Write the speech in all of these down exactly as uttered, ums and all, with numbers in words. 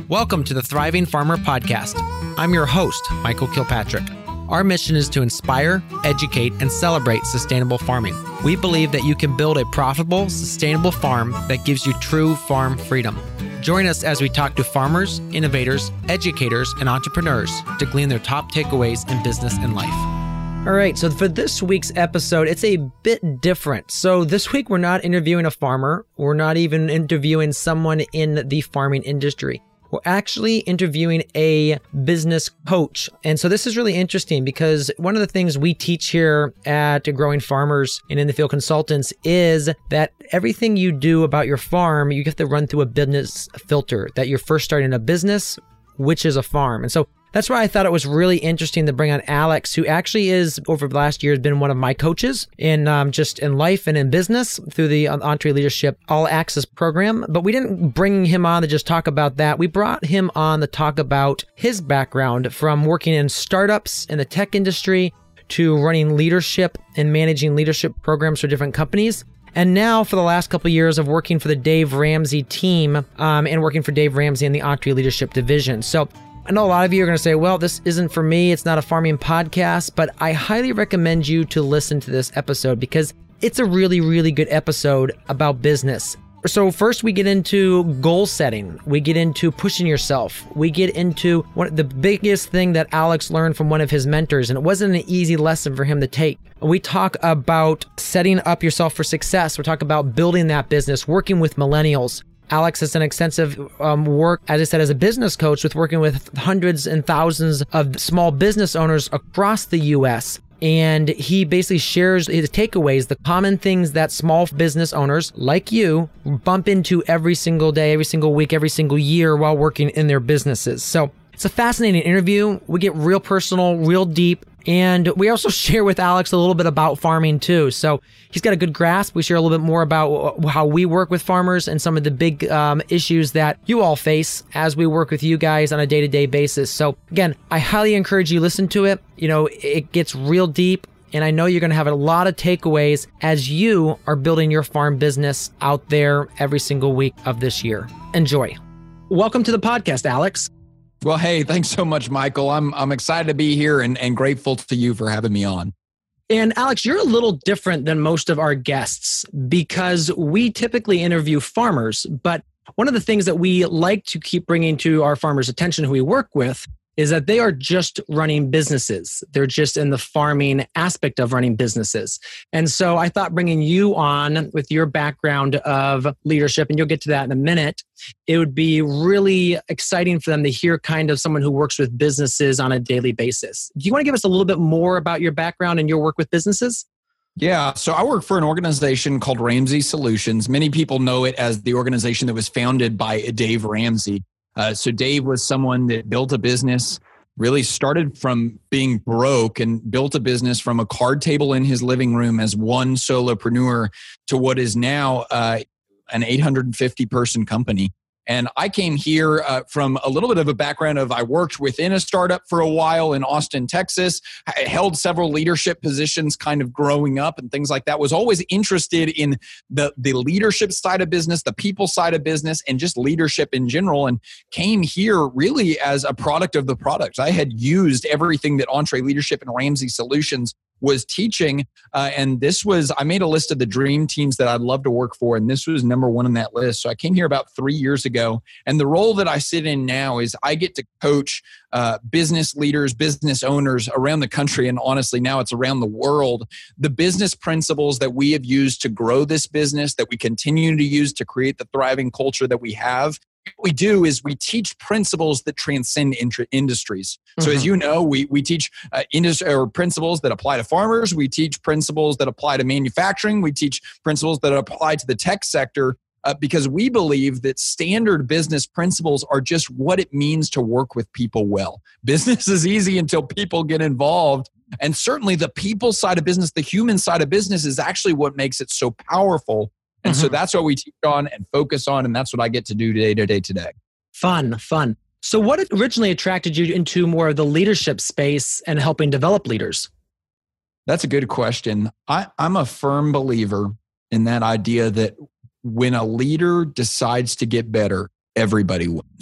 Welcome to the Thriving Farmer Podcast. I'm your host, Michael Kilpatrick. Our mission is to inspire, educate, and celebrate sustainable farming. We believe that you can build a profitable, sustainable farm that gives you true farm freedom. Join us as we talk to farmers, innovators, educators, and entrepreneurs to glean their top takeaways in business and life. All right, so for this week's episode, it's a bit different. So this week, we're not interviewing a farmer. We're not even interviewing someone in the farming industry. We're actually interviewing a business coach. And so this is really interesting because one of the things we teach here at Growing Farmers and in the Field Consultants is that everything you do about your farm, you have to run through a business filter, that you're first starting a business, which is a farm. And so that's why I thought it was really interesting to bring on Alex, who actually is, over the last year, has been one of my coaches in um, just in life and in business through the EntreLeadership All Access program. But we didn't bring him on to just talk about that. We brought him on to talk about his background from working in startups in the tech industry to running leadership and managing leadership programs for different companies. And now for the last couple of years of working for the Dave Ramsey team um, and working for Dave Ramsey in the EntreLeadership division. So I know a lot of you are going to say, well, this isn't for me. It's not a farming podcast, but I highly recommend you to listen to this episode because it's a really, really good episode about business. So first we get into goal setting. We get into pushing yourself. We get into one the biggest thing that Alex learned from one of his mentors, and it wasn't an easy lesson for him to take. We talk about setting up yourself for success. We talk about building that business, working with millennials. Alex has done extensive um, work, as I said, as a business coach with working with hundreds and thousands of small business owners across the U S. And he basically shares his takeaways, the common things that small business owners like you bump into every single day, every single week, every single year while working in their businesses. So it's a fascinating interview. We get real personal, real deep. And we also share with Alex a little bit about farming too. So he's got a good grasp. We share a little bit more about how we work with farmers and some of the big um, issues that you all face as we work with you guys on a day-to-day basis. So again, I highly encourage you to listen to it. You know, it gets real deep. And I know you're going to have a lot of takeaways as you are building your farm business out there every single week of this year. Enjoy. Welcome to the podcast, Alex. Well, hey, thanks so much, Michael. I'm I'm excited to be here and, and grateful to you for having me on. And Alex, you're a little different than most of our guests because we typically interview farmers. But one of the things that we like to keep bringing to our farmers' attention who we work with is that they are just running businesses. They're just in the farming aspect of running businesses. And so I thought bringing you on with your background of leadership, and you'll get to that in a minute, it would be really exciting for them to hear kind of someone who works with businesses on a daily basis. Do you want to give us a little bit more about your background and your work with businesses? Yeah, so I work for an organization called Ramsey Solutions. Many people know it as the organization that was founded by Dave Ramsey. Uh, so Dave was someone that built a business, really started from being broke and built a business from a card table in his living room as one solopreneur to what is now uh, an eight hundred fifty person company. And I came here uh, from a little bit of a background of I worked within a startup for a while in Austin, Texas. I held several leadership positions kind of growing up and things like that. Was always interested in the, the leadership side of business, the people side of business, and just leadership in general, and came here really as a product of the product. I had used everything that EntreLeadership and Ramsey Solutions was teaching. Uh, and this was, I made a list of the dream teams that I'd love to work for. And this was number one on that list. So I came here about three years ago. And the role that I sit in now is I get to coach uh, business leaders, business owners around the country. And honestly, now it's around the world. The business principles that we have used to grow this business, that we continue to use to create the thriving culture that we have. What we do is we teach principles that transcend intra- industries. So mm-hmm. as you know, we we teach uh, industry or principles that apply to farmers. We teach principles that apply to manufacturing. We teach principles that apply to the tech sector uh, because we believe that standard business principles are just what it means to work with people well. Business is easy until people get involved. And certainly the people side of business, the human side of business is actually what makes it so powerful. And mm-hmm. so that's what we teach on and focus on. And that's what I get to do day to day today. Fun, fun. So what originally attracted you into more of the leadership space and helping develop leaders? That's a good question. I, I'm a firm believer in that idea that when a leader decides to get better, everybody wins.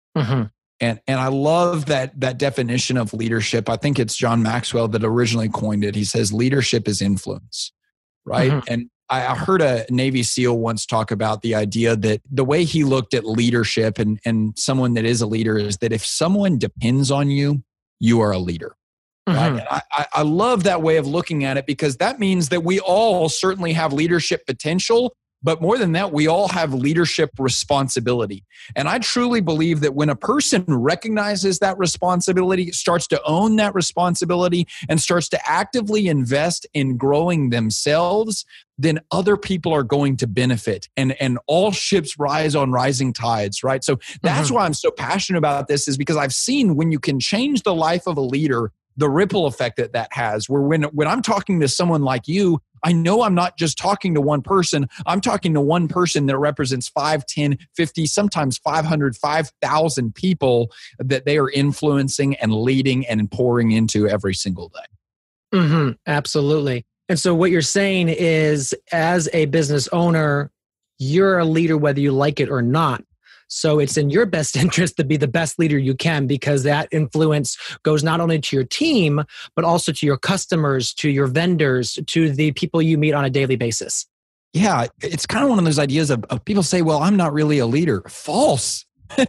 Mm-hmm. And and I love that that definition of leadership. I think it's John Maxwell that originally coined it. He says leadership is influence, right? Mm-hmm. And I, I heard a Navy SEAL once talk about the idea that the way he looked at leadership and, and someone that is a leader is that if someone depends on you, you are a leader. Right? Mm-hmm. I, I love that way of looking at it because that means that we all certainly have leadership potential, but more than that, we all have leadership responsibility. And I truly believe that when a person recognizes that responsibility, starts to own that responsibility, and starts to actively invest in growing themselves, then other people are going to benefit. And, and all ships rise on rising tides, right? So that's Mm-hmm. why I'm so passionate about this, is because I've seen when you can change the life of a leader, the ripple effect that that has, where when, when I'm talking to someone like you, I know I'm not just talking to one person. I'm talking to one person that represents five, ten, fifty, sometimes five hundred, five thousand people that they are influencing and leading and pouring into every single day. Mm-hmm. Absolutely. And so what you're saying is, as a business owner, you're a leader whether you like it or not. So it's in your best interest to be the best leader you can, because that influence goes not only to your team, but also to your customers, to your vendors, to the people you meet on a daily basis. Yeah, it's kind of one of those ideas of, of people say, well, I'm not really a leader. False.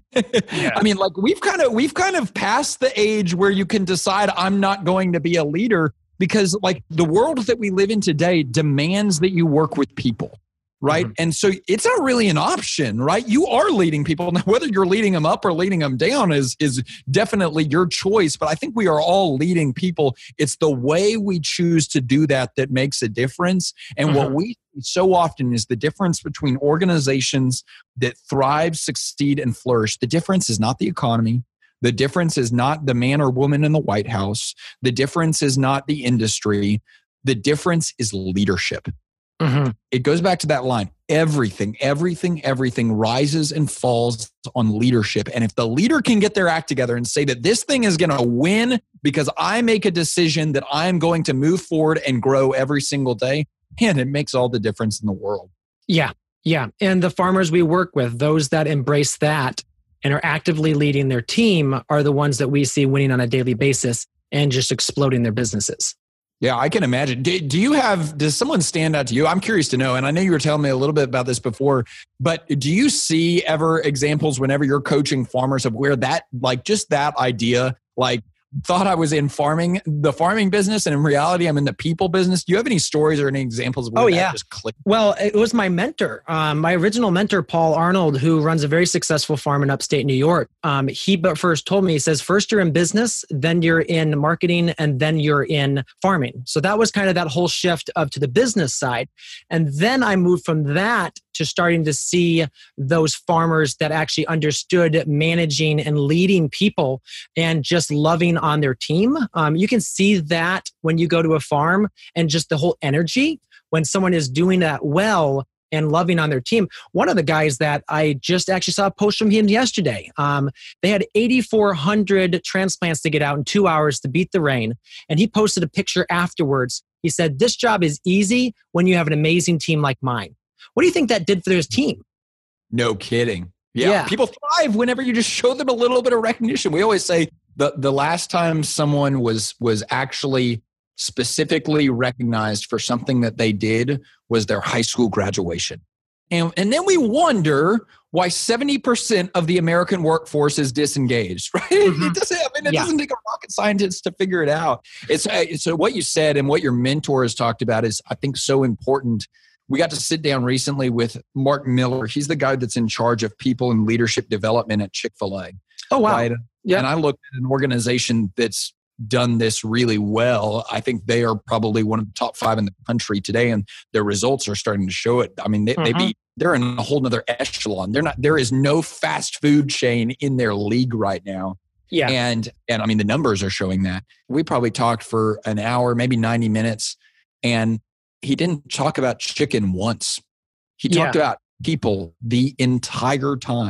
Yeah. I mean, like we've kind of we've kind of passed the age where you can decide I'm not going to be a leader, because like the world that we live in today demands that you work with people. Right. Mm-hmm. And so it's not really an option, right? You are leading people. Now, whether you're leading them up or leading them down is, is definitely your choice. But I think we are all leading people. It's the way we choose to do that that makes a difference. And mm-hmm. what we see so often is the difference between organizations that thrive, succeed, and flourish. The difference is not the economy. The difference is not the man or woman in the White House. The difference is not the industry. The difference is leadership. Mm-hmm. It goes back to that line. Everything, everything, everything rises and falls on leadership. And if the leader can get their act together and say that this thing is going to win because I make a decision that I'm going to move forward and grow every single day, man, it makes all the difference in the world. Yeah, yeah. And the farmers we work with, those that embrace that and are actively leading their team, are the ones that we see winning on a daily basis and just exploding their businesses. Yeah, I can imagine. Do, do you have, does someone stand out to you? I'm curious to know, and I know you were telling me a little bit about this before, but do you see ever examples whenever you're coaching farmers of where that, like just that idea, like thought I was in farming, the farming business, and in reality, I'm in the people business? Do you have any stories or any examples of where oh, that yeah. just clicked? Well, it was my mentor, um, my original mentor, Paul Arnold, who runs a very successful farm in upstate New York. Um, he but first told me, he says, first you're in business, then you're in marketing, and then you're in farming. So that was kind of that whole shift of to the business side. And then I moved from that to starting to see those farmers that actually understood managing and leading people and just loving on their team. Um, you can see that when you go to a farm and just the whole energy when someone is doing that well and loving on their team. One of the guys that I just actually saw a post from him yesterday, um, they had eighty-four hundred transplants to get out in two hours to beat the rain. And he posted a picture afterwards. He said, this job is easy when you have an amazing team like mine. What do you think that did for his team? No kidding. Yeah. Yeah. People thrive whenever you just show them a little bit of recognition. We always say the, the last time someone was was actually specifically recognized for something that they did was their high school graduation. And, and then we wonder why seventy percent of the American workforce is disengaged, right? Mm-hmm. It doesn't, I mean, it yeah. doesn't take a rocket scientist to figure it out. It's, so what you said and what your mentor has talked about is, I think, so important. We got to sit down recently with Mark Miller. He's the guy that's in charge of people and leadership development at Chick-fil-A. Oh, wow. Right? Yeah. And I looked at an organization that's done this really well. I think they are probably one of the top five in the country today, and their results are starting to show it. I mean, they, mm-hmm. they be, they're in a whole nother echelon. They're not, there is no fast food chain in their league right now. Yeah. And, and I mean, the numbers are showing that. We probably talked for an hour, maybe ninety minutes, and he didn't talk about chicken once. He talked yeah. about people the entire time.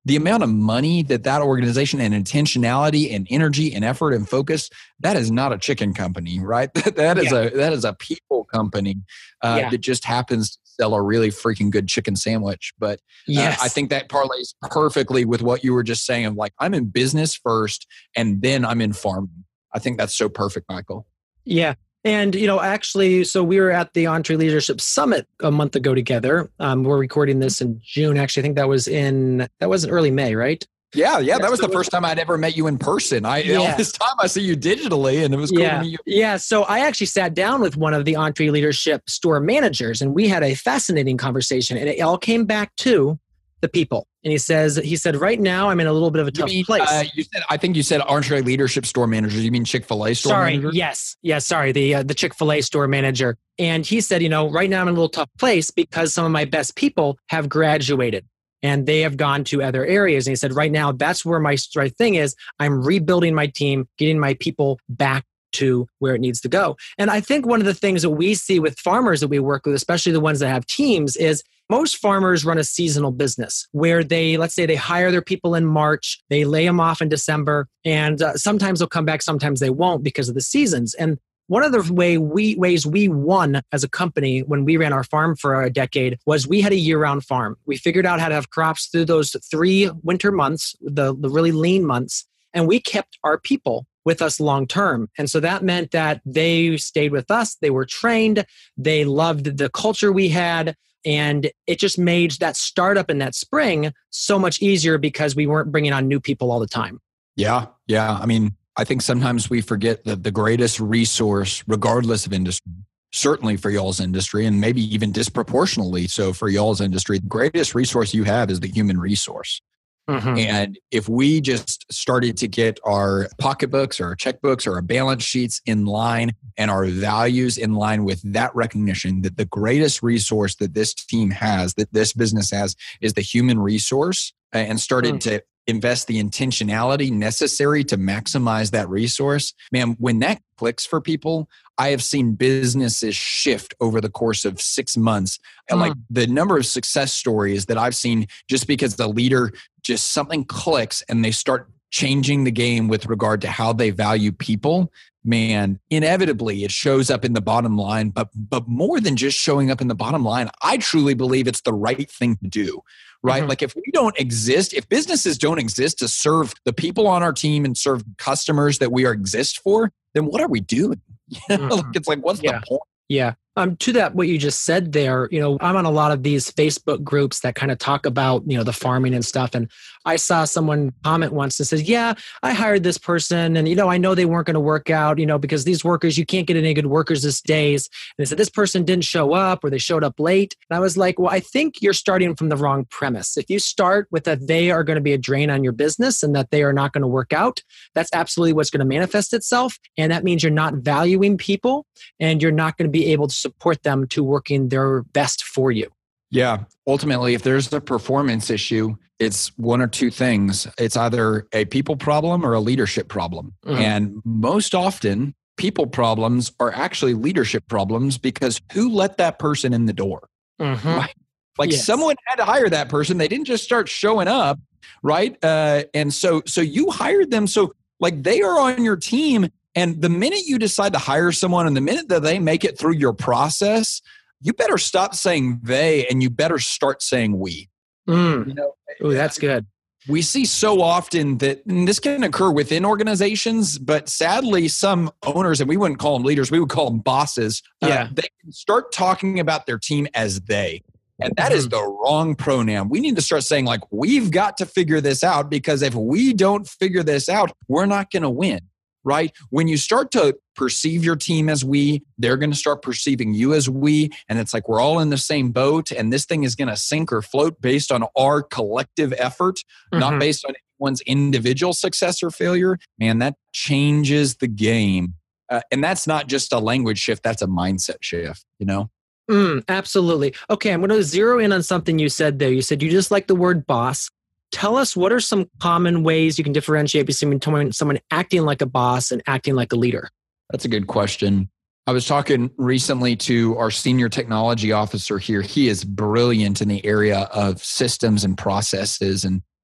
the amount of money that that organization and intentionality and energy and effort and focus, that is not a chicken company, right? that is yeah. a that is a people company uh, yeah. that just happens to sell a really freaking good chicken sandwich. But yes. uh, I think that parlays perfectly with what you were just saying of like, I'm in business first and then I'm in farming. I think that's so perfect, Michael. Yeah. And, you know, actually, so we were at the EntreLeadership Summit a month ago together. Um, we're recording this in June. Actually, I think that was in, that was in early May, right? Yeah, yeah. That was the first time I'd ever met you in person. I yeah. all this time I see you digitally and it was cool yeah. to meet you. Yeah. So I actually sat down with one of the EntreLeadership store managers and we had a fascinating conversation and it all came back to the people. And he says, he said, right now I'm in a little bit of a tough you mean, place. Uh, you said, I think you said EntreLeadership store managers. You mean Chick-fil-A store sorry, manager? Yes. Yes. Sorry. The, uh, the Chick-fil-A store manager. And he said, you know, right now I'm in a little tough place because some of my best people have graduated and they have gone to other areas. And he said, right now, that's where my right thing is. I'm rebuilding my team, getting my people back to where it needs to go. And I think one of the things that we see with farmers that we work with, especially the ones that have teams, is most farmers run a seasonal business where they, let's say they hire their people in March, they lay them off in December, and uh, sometimes they'll come back, sometimes they won't because of the seasons. And one of the way we, ways we won as a company when we ran our farm for a decade was we had a year-round farm. We figured out how to have crops through those three winter months, the, the really lean months, and we kept our people with us long term. And so that meant that they stayed with us, they were trained, they loved the culture we had, and it just made that startup in that spring so much easier because we weren't bringing on new people all the time. Yeah, yeah. I mean, I think sometimes we forget that the greatest resource, regardless of industry, certainly for y'all's industry, and maybe even disproportionately so for y'all's industry, the greatest resource you have is the human resource. Mm-hmm. And if we just started to get our pocketbooks or our checkbooks or our balance sheets in line and our values in line with that recognition that the greatest resource that this team has, that this business has, is the human resource, and started mm-hmm. to invest the intentionality necessary to maximize that resource, man, when that clicks for people, I have seen businesses shift over the course of six months. And mm. like the number of success stories that I've seen just because the leader, just something clicks and they start changing the game with regard to how they value people, man, inevitably it shows up in the bottom line. But, but more than just showing up in the bottom line, I truly believe it's the right thing to do. Right? Mm-hmm. Like if we don't exist, if businesses don't exist to serve the people on our team and serve customers that we are exist for, then what are we doing? You know, mm-hmm. like it's like, what's yeah. the point? Yeah. Um, to that, what you just said there, you know, I'm on a lot of these Facebook groups that kind of talk about, you know, the farming and stuff. And I saw someone comment once and says, yeah, I hired this person and, you know, I know they weren't going to work out, you know, because these workers, you can't get any good workers these days. And they said, this person didn't show up or they showed up late. And I was like, well, I think you're starting from the wrong premise. If you start with that they are going to be a drain on your business and that they are not going to work out, that's absolutely what's going to manifest itself. And that means you're not valuing people and you're not going to be able to support them to working their best for you. Yeah. Ultimately, if there's a performance issue, it's one or two things. It's either a people problem or a leadership problem. Mm-hmm. And most often, people problems are actually leadership problems because who let that person in the door? Mm-hmm. Right? Like yes. someone had to hire that person. They didn't just start showing up, right? Uh, and so, so you hired them. So like they are on your team. And the minute you decide to hire someone and the minute that they make it through your process, you better stop saying they and you better start saying we. Mm. You know, Ooh, that's good. We see so often that, and this can occur within organizations, but sadly some owners, and we wouldn't call them leaders, we would call them bosses, yeah. uh, they can start talking about their team as they. And that mm-hmm. is the wrong pronoun. We need to start saying like, we've got to figure this out because if we don't figure this out, we're not going to win. Right? When you start to perceive your team as we, they're going to start perceiving you as we. And it's like we're all in the same boat and this thing is going to sink or float based on our collective effort, mm-hmm. not based on anyone's individual success or failure. Man, that changes the game. Uh, and that's not just a language shift, that's a mindset shift, you know? Mm, absolutely. Okay, I'm going to zero in on something you said there. You said you just like the word boss. Tell us what are some common ways you can differentiate between someone acting like a boss and acting like a leader? That's a good question. I was talking recently to our senior technology officer here. He is brilliant in the area of systems and processes. And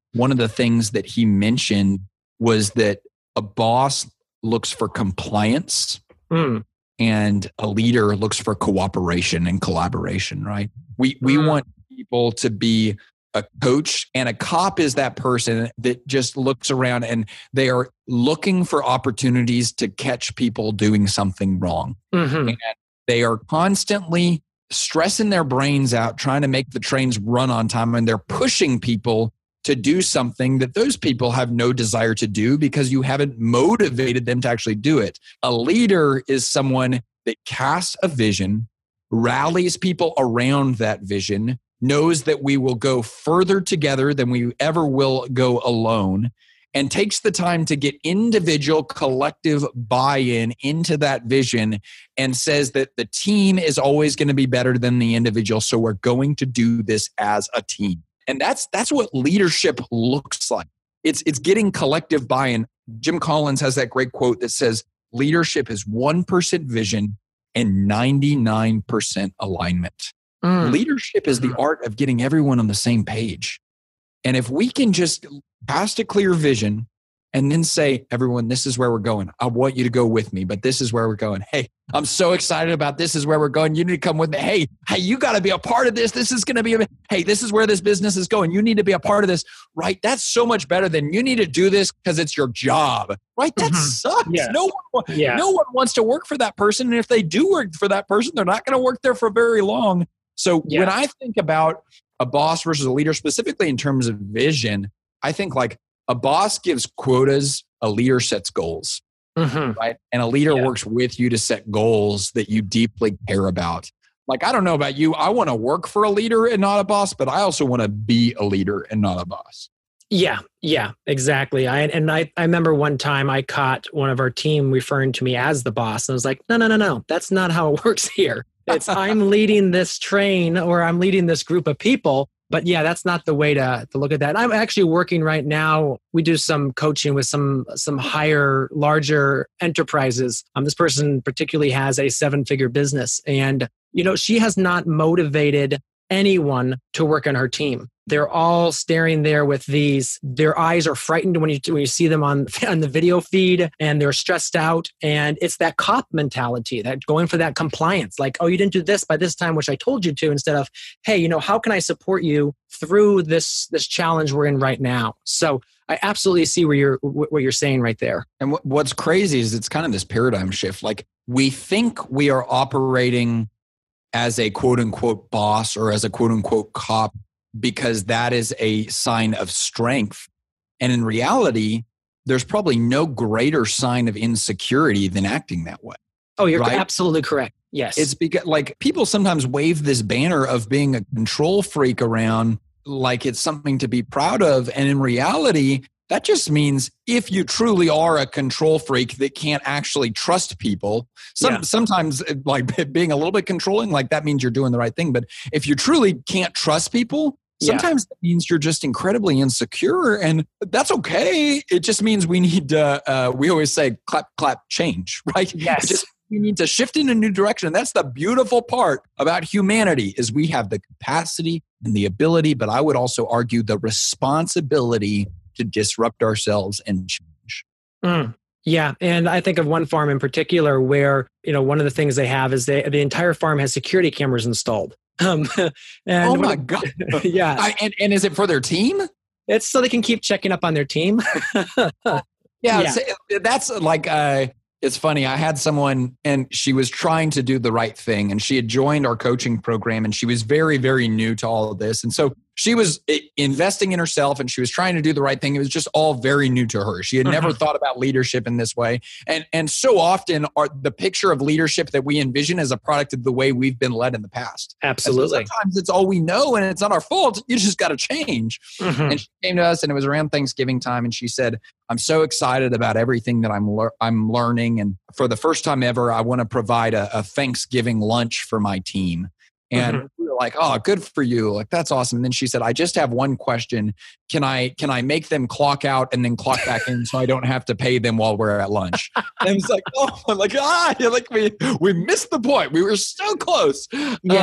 one of the things that he mentioned was that a boss looks for compliance Mm. and a leader looks for cooperation and collaboration, right? We we Mm. want people to be a coach, and a cop is that person that just looks around and they are looking for opportunities to catch people doing something wrong. Mm-hmm. And they are constantly stressing their brains out, trying to make the trains run on time, and they're pushing people to do something that those people have no desire to do because you haven't motivated them to actually do it. A leader is someone that casts a vision, rallies people around that vision, knows that we will go further together than we ever will go alone, and takes the time to get individual collective buy-in into that vision and says that the team is always going to be better than the individual. So we're going to do this as a team. And that's that's what leadership looks like. It's it's getting collective buy-in. Jim Collins has that great quote that says, leadership is one percent vision and ninety-nine percent alignment. Mm. Leadership is the art of getting everyone on the same page. And if we can just cast a clear vision and then say, everyone, this is where we're going. I want you to go with me, but this is where we're going. Hey, I'm so excited about this is where we're going. You need to come with me. Hey, hey, you got to be a part of this. This is going to be, a, hey, this is where this business is going. You need to be a part of this, right? That's so much better than you need to do this because it's your job, right? That mm-hmm. sucks. Yeah. No one, yeah. no one wants to work for that person. And if they do work for that person, they're not going to work there for very long. So yeah. when I think about a boss versus a leader, specifically in terms of vision, I think like a boss gives quotas, a leader sets goals, mm-hmm. right? And a leader yeah. works with you to set goals that you deeply care about. Like, I don't know about you. I want to work for a leader and not a boss, but I also want to be a leader and not a boss. Yeah, yeah, exactly. I and I, I remember one time I caught one of our team referring to me as the boss. And I was like, no, no, no, no. That's not how it works here. It's I'm leading this train or I'm leading this group of people. But yeah, that's not the way to, to look at that. I'm actually working right now. We do some coaching with some some higher, larger enterprises. Um, this person particularly has a seven-figure business. And, you know, she has not motivated anyone to work on her team. They're all staring there with these, their eyes are frightened when you when you see them on, on the video feed, and they're stressed out. And it's that cop mentality, that going for that compliance, like, oh, you didn't do this by this time, which I told you to, instead of, hey, you know, how can I support you through this, this challenge we're in right now? So I absolutely see where you're, what you're saying right there. And what's crazy is it's kind of this paradigm shift. Like, we think we are operating as a quote unquote boss or as a quote unquote cop because that is a sign of strength. And in reality, there's probably no greater sign of insecurity than acting that way. Oh, you're right? absolutely correct. Yes. It's because like people sometimes wave this banner of being a control freak around like it's something to be proud of. And in reality, that just means if you truly are a control freak that can't actually trust people, some, yeah. sometimes like being a little bit controlling, like that means you're doing the right thing. But if you truly can't trust people, sometimes yeah. that means you're just incredibly insecure, and that's okay. It just means we need to, uh, we always say clap, clap, change, right? Yes. Just, we need to shift in a new direction. That's the beautiful part about humanity is we have the capacity and the ability, but I would also argue the responsibility to disrupt ourselves and change. Mm, yeah. And I think of one farm in particular where, you know, one of the things they have is they, the entire farm has security cameras installed. Um, and oh my God. yeah. I, and, and is it for their team? It's so they can keep checking up on their team. yeah, yeah. That's like, uh, it's funny. I had someone and she was trying to do the right thing, and she had joined our coaching program, and she was very, very new to all of this. And so she was investing in herself and she was trying to do the right thing. It was just all very new to her. She had never thought about leadership in this way. And, and so often our, the picture of leadership that we envision is a product of the way we've been led in the past. Absolutely. So sometimes it's all we know and it's not our fault. You just got to change. Mm-hmm. And she came to us and it was around Thanksgiving time. And she said, I'm so excited about everything that I'm, lear- I'm learning. And for the first time ever, I want to provide a, a Thanksgiving lunch for my team. And mm-hmm. we were like, oh, good for you. Like, that's awesome. And then she said, I just have one question. Can I, can I make them clock out and then clock back in so I don't have to pay them while we're at lunch? And it's like, oh, I'm like, ah, you're like we, we missed the point. We were so close. Yes. Um,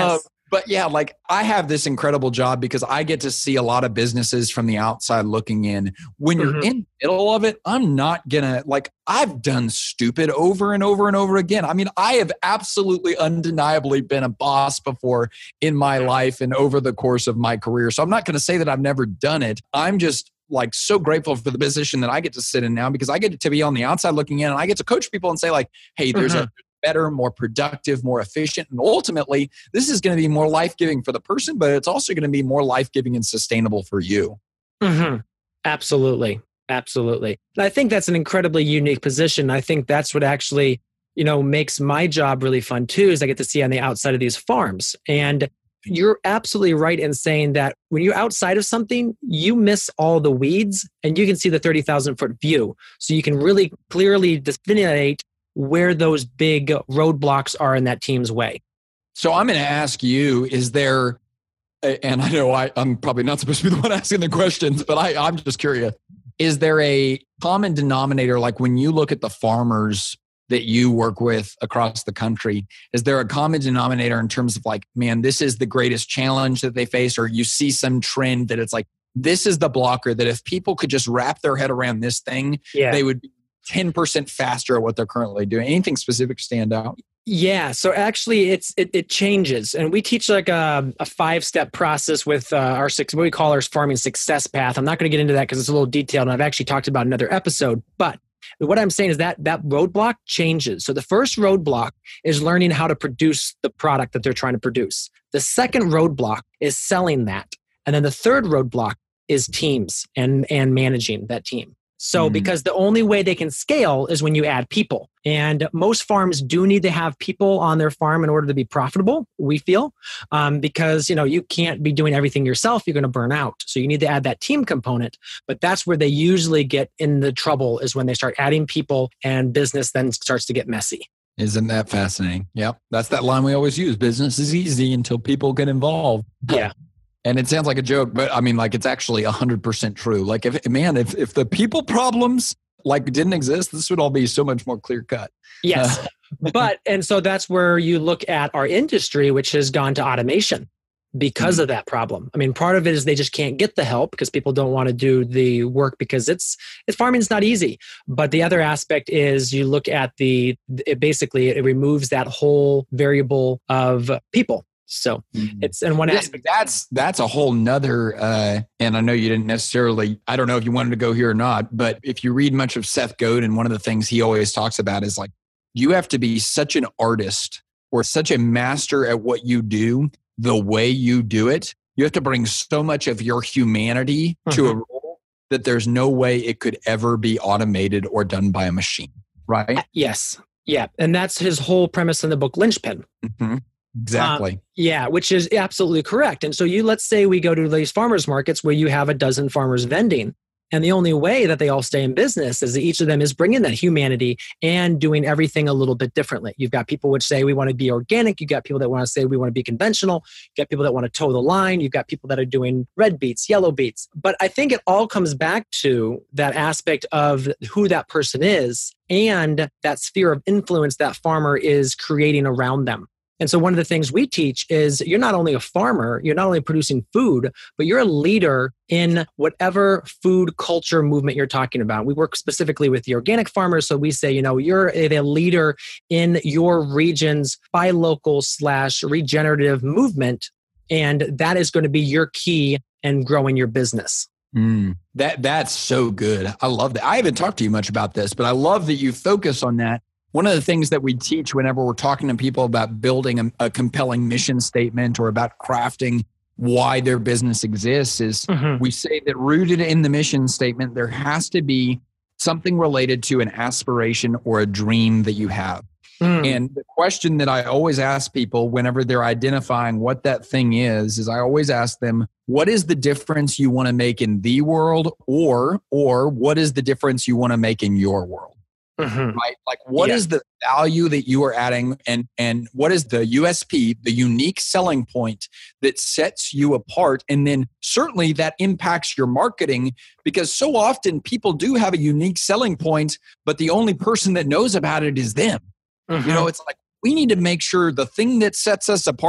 But yeah, like I have this incredible job because I get to see a lot of businesses from the outside looking in. When you're Mhm. in the middle of it, I'm not gonna, like, I've done stupid over and over and over again. I mean, I have absolutely undeniably been a boss before in my life and over the course of my career. So I'm not gonna say that I've never done it. I'm just like so grateful for the position that I get to sit in now because I get to be on the outside looking in and I get to coach people and say like, hey, there's Mhm. a better, more productive, more efficient. And ultimately, this is going to be more life-giving for the person, but it's also going to be more life-giving and sustainable for you. Mhm. Absolutely. Absolutely. And I think that's an incredibly unique position. I think that's what actually, you know, makes my job really fun too, is I get to see on the outside of these farms. And you're absolutely right in saying that when you're outside of something, you miss all the weeds and you can see the thirty thousand foot view. So you can really clearly delineate where those big roadblocks are in that team's way. So I'm going to ask you, is there, and I know I, I'm probably not supposed to be the one asking the questions, but I, I'm just curious, is there a common denominator, like when you look at the farmers that you work with across the country, is there a common denominator in terms of like, man, this is the greatest challenge that they face, or you see some trend that it's like, this is the blocker that if people could just wrap their head around this thing, Yeah. they would be ten percent faster at what they're currently doing? Anything specific stand out? Yeah. So actually it's, it, it changes. And we teach like a, a five step process with uh, our six, what we call our farming success path. I'm not going to get into that because it's a little detailed and I've actually talked about another episode, but what I'm saying is that that roadblock changes. So the first roadblock is learning how to produce the product that they're trying to produce. The second roadblock is selling that. And then the third roadblock is teams and, and managing that team. So, mm. because the only way they can scale is when you add people. And most farms do need to have people on their farm in order to be profitable, we feel, um, because, you know, you can't be doing everything yourself. You're going to burn out. So you need to add that team component. But that's where they usually get in the trouble, is when they start adding people and business then starts to get messy. Isn't that fascinating? Yep. That's that line we always use. Business is easy until people get involved. Yeah. And it sounds like a joke, but I mean, like, it's actually one hundred percent true. Like, if man, if, if the people problems like didn't exist, this would all be so much more clear cut. Yes. Uh, but, and so that's where you look at our industry, which has gone to automation because mm-hmm. of that problem. I mean, part of it is they just can't get the help because people don't want to do the work because it's, it's farming is not easy. But the other aspect is you look at the, it basically, it removes that whole variable of people. So it's in one aspect. That's that's a whole nother, uh, and I know you didn't necessarily, I don't know if you wanted to go here or not, but if you read much of Seth Godin, one of the things he always talks about is like, you have to be such an artist or such a master at what you do, the way you do it. You have to bring so much of your humanity mm-hmm. to a role that there's no way it could ever be automated or done by a machine, right? Yes. Yeah. And that's his whole premise in the book, Linchpin. Mm-hmm. Exactly. Um, yeah, which is absolutely correct. And so you, let's say we go to these farmers markets where you have a dozen farmers vending. And the only way that they all stay in business is that each of them is bringing that humanity and doing everything a little bit differently. You've got people which say we want to be organic. You've got people that want to say we want to be conventional. You've got people that want to toe the line. You've got people that are doing red beets, yellow beets. But I think it all comes back to that aspect of who that person is and that sphere of influence that farmer is creating around them. And so one of the things we teach is you're not only a farmer, you're not only producing food, but you're a leader in whatever food culture movement you're talking about. We work specifically with the organic farmers. So we say, you know, you're a leader in your region's buy local slash regenerative movement. And that is going to be your key in growing your business. Mm, that that's so good. I love that. I haven't talked to you much about this, but I love that you focus on that. One of the things that we teach whenever we're talking to people about building a, a compelling mission statement or about crafting why their business exists is mm-hmm. we say that rooted in the mission statement, there has to be something related to an aspiration or a dream that you have. Mm. And the question that I always ask people whenever they're identifying what that thing is, is I always ask them, what is the difference you want to make in the world, or, or what is the difference you want to make in your world? Mm-hmm. Right? Like, what yeah. is the value that you are adding, and, and what is the U S P, the unique selling point that sets you apart? And then certainly that impacts your marketing, because so often people do have a unique selling point, but the only person that knows about it is them. Mm-hmm. You know, it's like, we need to make sure the thing that sets us apart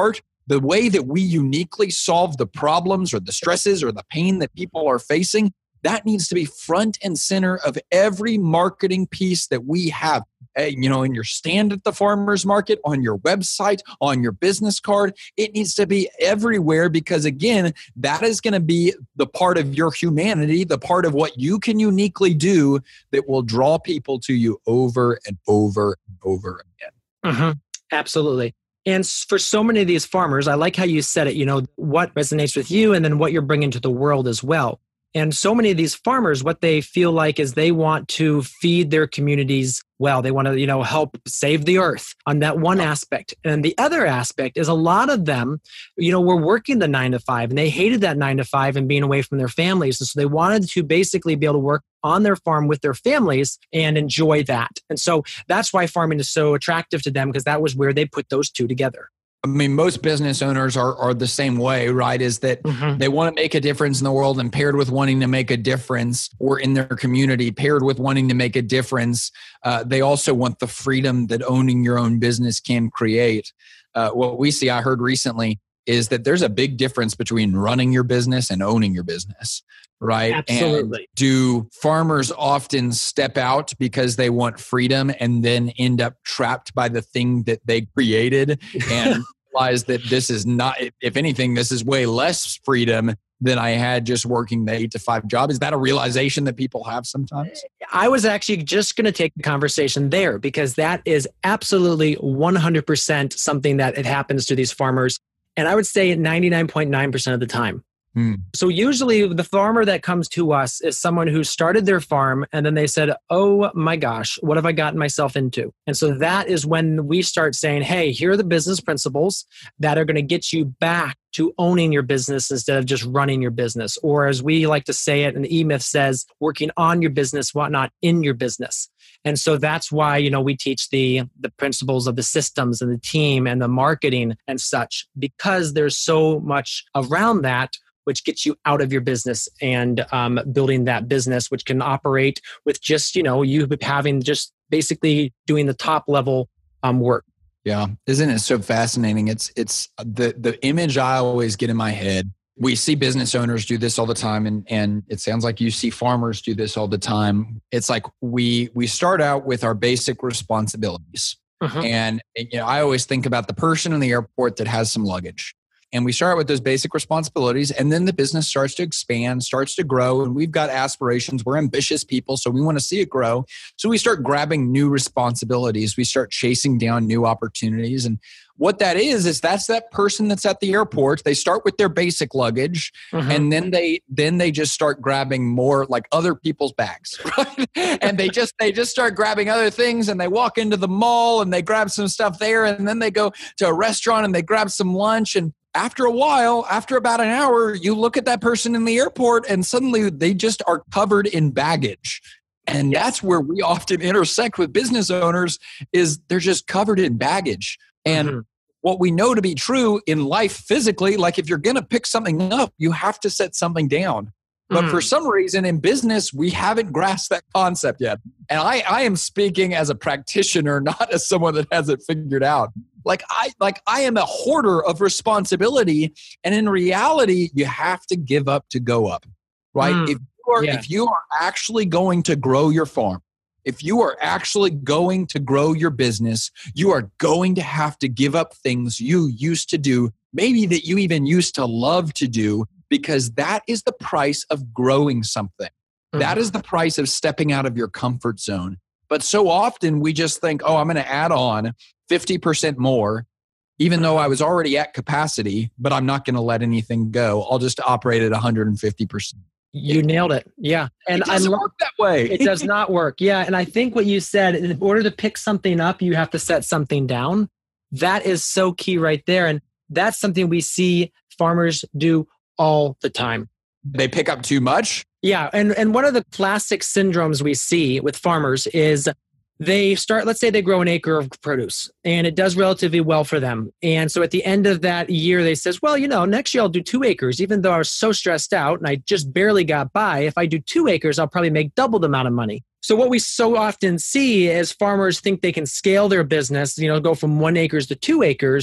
the way that we uniquely solve the problems or the stresses or the pain that people are facing, that needs to be front and center of every marketing piece that we have. Hey, you know, in your stand at the farmer's market, on your website, on your business card, it needs to be everywhere because, again, that is going to be the part of your humanity, the part of what you can uniquely do that will draw people to you over and over and over again. Mm-hmm. Absolutely. And for so many of these farmers, I like how you said it, you know, what resonates with you and then what you're bringing to the world as well. And so many of these farmers, what they feel like is they want to feed their communities well. They want to, you know, help save the earth on that one aspect. And the other aspect is a lot of them, you know, were working the nine to five and they hated that nine to five and being away from their families. And so they wanted to basically be able to work on their farm with their families and enjoy that. And so that's why farming is so attractive to them because that was where they put those two together. I mean, most business owners are are the same way, right? Is that mm-hmm. they want to make a difference in the world, and paired with wanting to make a difference or in their community, paired with wanting to make a difference, uh, they also want the freedom that owning your own business can create. Uh, what we see, I heard recently, is that there's a big difference between running your business and owning your business, right? Absolutely. And do farmers often step out because they want freedom and then end up trapped by the thing that they created and realize that this is not, if anything, this is way less freedom than I had just working the eight to five job? Is that a realization that people have sometimes? I was actually just going to take the conversation there because that is absolutely one hundred percent something that it happens to these farmers. And I would say ninety-nine point nine percent of the time. Hmm. So usually the farmer that comes to us is someone who started their farm and then they said, oh my gosh, what have I gotten myself into? And so that is when we start saying, hey, here are the business principles that are going to get you back to owning your business instead of just running your business. Or as we like to say it, and E-Myth says, working on your business, not in your business. And so that's why, you know, we teach the the principles of the systems and the team and the marketing and such, because there's so much around that which gets you out of your business and um, building that business, which can operate with just, you know, you having just basically doing the top level um, work. Yeah. Isn't it so fascinating? It's, it's the, the image I always get in my head. We see business owners do this all the time. And, and it sounds like you see farmers do this all the time. It's like we, we start out with our basic responsibilities. Uh-huh. And, you know, I always think about the person in the airport that has some luggage. And we start with those basic responsibilities, and then the business starts to expand, starts to grow, and we've got aspirations. We're ambitious people, so we want to see it grow. So we start grabbing new responsibilities. We start chasing down new opportunities. And what that is, is that's that person that's at the airport. They start with their basic luggage, mm-hmm. and then they then they just start grabbing more like other people's bags, right? And they just they just start grabbing other things, and they walk into the mall and they grab some stuff there, and then they go to a restaurant and they grab some lunch. And after a while, after about an hour, you look at that person in the airport and suddenly they just are covered in baggage. And yes. That's where we often intersect with business owners is they're just covered in baggage. And mm-hmm. what we know to be true in life physically, like if you're going to pick something up, you have to set something down. But mm. for some reason in business, we haven't grasped that concept yet. And I, I am speaking as a practitioner, not as someone that has it figured out. Like I, like I am a hoarder of responsibility. And in reality, you have to give up to go up, right? Mm. If you are, yeah. if you are actually going to grow your farm, if you are actually going to grow your business, you are going to have to give up things you used to do, maybe that you even used to love to do, because that is the price of growing something. Mm-hmm. That is the price of stepping out of your comfort zone. But so often we just think, oh, I'm going to add on fifty percent more, even though I was already at capacity, but I'm not going to let anything go. I'll just operate at one hundred fifty percent. You nailed it. Yeah. And it doesn't I work that way. It does not work. Yeah. And I think what you said, in order to pick something up, you have to set something down. That is so key right there. And that's something we see farmers do all the time. They pick up too much? Yeah. And, and one of the classic syndromes we see with farmers is they start, let's say they grow an acre of produce and it does relatively well for them. And so at the end of that year, they says, well, you know, next year I'll do two acres, even though I was so stressed out and I just barely got by. If I do two acres, I'll probably make double the amount of money. So what we so often see is farmers think they can scale their business, you know, go from one acres to two acres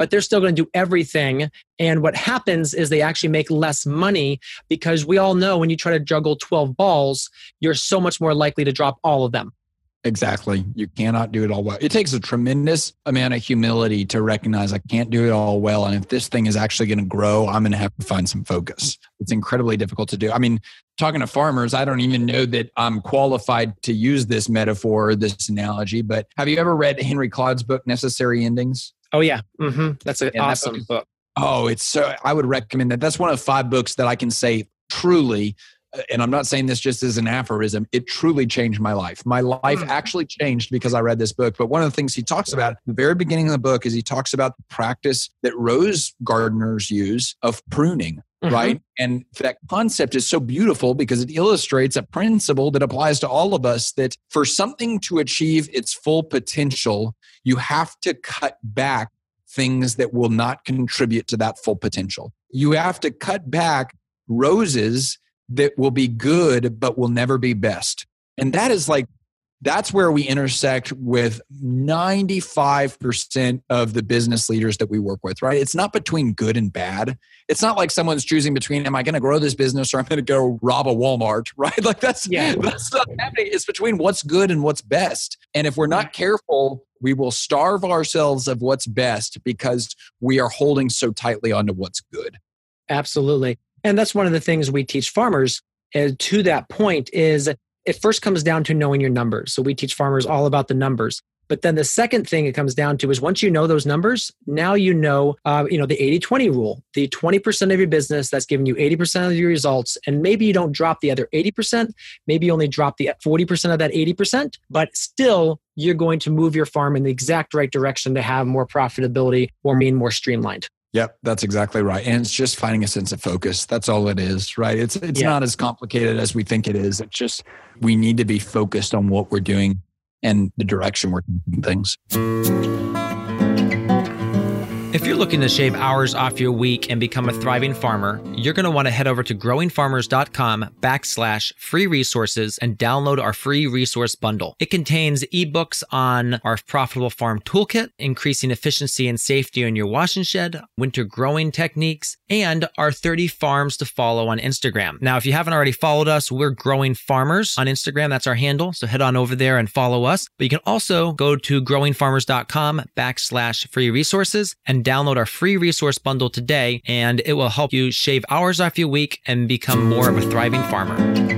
but they're still going to do everything. And what happens is they actually make less money because we all know when you try to juggle twelve balls, you're so much more likely to drop all of them. Exactly. You cannot do it all well. It takes a tremendous amount of humility to recognize I can't do it all well. And if this thing is actually going to grow, I'm going to have to find some focus. It's incredibly difficult to do. I mean, talking to farmers, I don't even know that I'm qualified to use this metaphor or this analogy, but have you ever read Henry Cloud's book, Necessary Endings? Oh, yeah. Mm-hmm. That's an yeah, awesome that book, book. Oh, it's so, I would recommend that. That's one of five books that I can say truly, and I'm not saying this just as an aphorism, it truly changed my life. My life mm. actually changed because I read this book. But one of the things he talks about at the very beginning of the book is he talks about the practice that rose gardeners use of pruning, mm-hmm. right? And that concept is so beautiful because it illustrates a principle that applies to all of us, that for something to achieve its full potential, you have to cut back things that will not contribute to that full potential. You have to cut back roses that will be good, but will never be best. And that is like, that's where we intersect with ninety-five percent of the business leaders that we work with, right? It's not between good and bad. It's not like someone's choosing between, am I going to grow this business or I'm going to go rob a Walmart, right? Like that's, yeah. that's not happening. It's between what's good and what's best. And if we're not careful, we will starve ourselves of what's best because we are holding so tightly onto what's good. Absolutely. And that's one of the things we teach farmers uh, to that point is it first comes down to knowing your numbers. So we teach farmers all about the numbers. But then the second thing it comes down to is once you know those numbers, now you know, uh, you know, the eighty twenty rule, the twenty percent of your business that's giving you eighty percent of your results. And maybe you don't drop the other eighty percent, maybe you only drop the forty percent of that eighty percent, but still you're going to move your farm in the exact right direction to have more profitability or being more streamlined. Yep, that's exactly right. And it's just finding a sense of focus. That's all it is, right? It's it's yeah. not as complicated as we think it is. It's just we need to be focused on what we're doing and the direction we're taking things. If you're looking to shave hours off your week and become a thriving farmer, you're going to want to head over to growingfarmers.com backslash free resources and download our free resource bundle. It contains ebooks on our profitable farm toolkit, increasing efficiency and safety in your wash and shed, winter growing techniques, and our thirty farms to follow on Instagram. Now, if you haven't already followed us, we're Growing Farmers on Instagram. That's our handle. So head on over there and follow us. But you can also go to growingfarmers.com backslash free resources and download our free resource bundle today, and it will help you shave hours off your week and become more of a thriving farmer.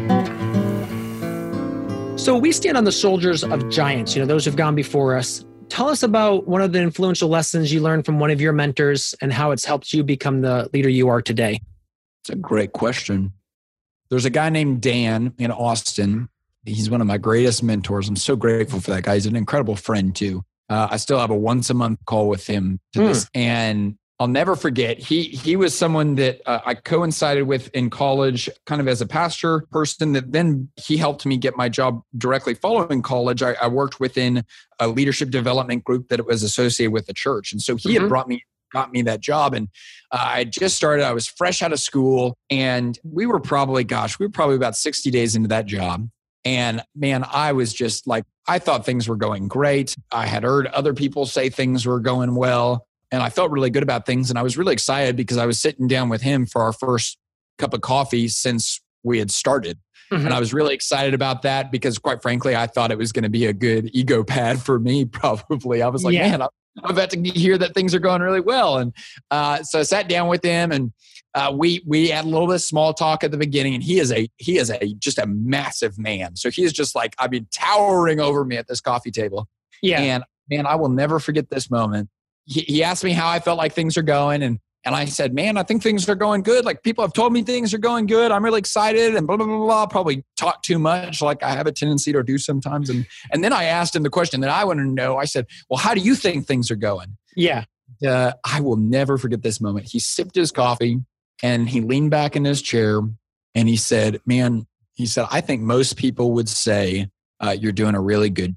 So we stand on the shoulders of giants, you know, those who've gone before us. Tell us about one of the influential lessons you learned from one of your mentors and how it's helped you become the leader you are today. It's a great question. There's a guy named Dan in Austin. He's one of my greatest mentors. I'm so grateful for that guy. He's an incredible friend too. Uh, I still have a once a month call with him to mm. this, and I'll never forget. He he was someone that uh, I coincided with in college, kind of as a pastor person. That then he helped me get my job directly following college. I, I worked within a leadership development group that was associated with the church, and so he mm-hmm. had brought me got me that job. And uh, I just started. I was fresh out of school, and we were probably, gosh, we were probably about sixty days into that job. And man, I was just like, I thought things were going great. I had heard other people say things were going well, and I felt really good about things. And I was really excited because I was sitting down with him for our first cup of coffee since we had started. Mm-hmm. And I was really excited about that because, quite frankly, I thought it was going to be a good ego pad for me, probably. I was like, yeah. man, I'm about to hear that things are going really well. And uh, so I sat down with him, and Uh, we we had a little bit of small talk at the beginning, and he is a he is a just a massive man. So he is just like, I mean, towering over me at this coffee table. Yeah. And man, I will never forget this moment. He, he asked me how I felt like things are going, and and I said, man, I think things are going good. Like, people have told me things are going good. I'm really excited, and blah blah blah blah. Probably talk too much, like I have a tendency to do sometimes. And and then I asked him the question that I wanted to know. I said, well, how do you think things are going? Yeah. Uh, I will never forget this moment. He sipped his coffee. And he leaned back in his chair and he said, man, he said, I think most people would say uh, you're doing a really good.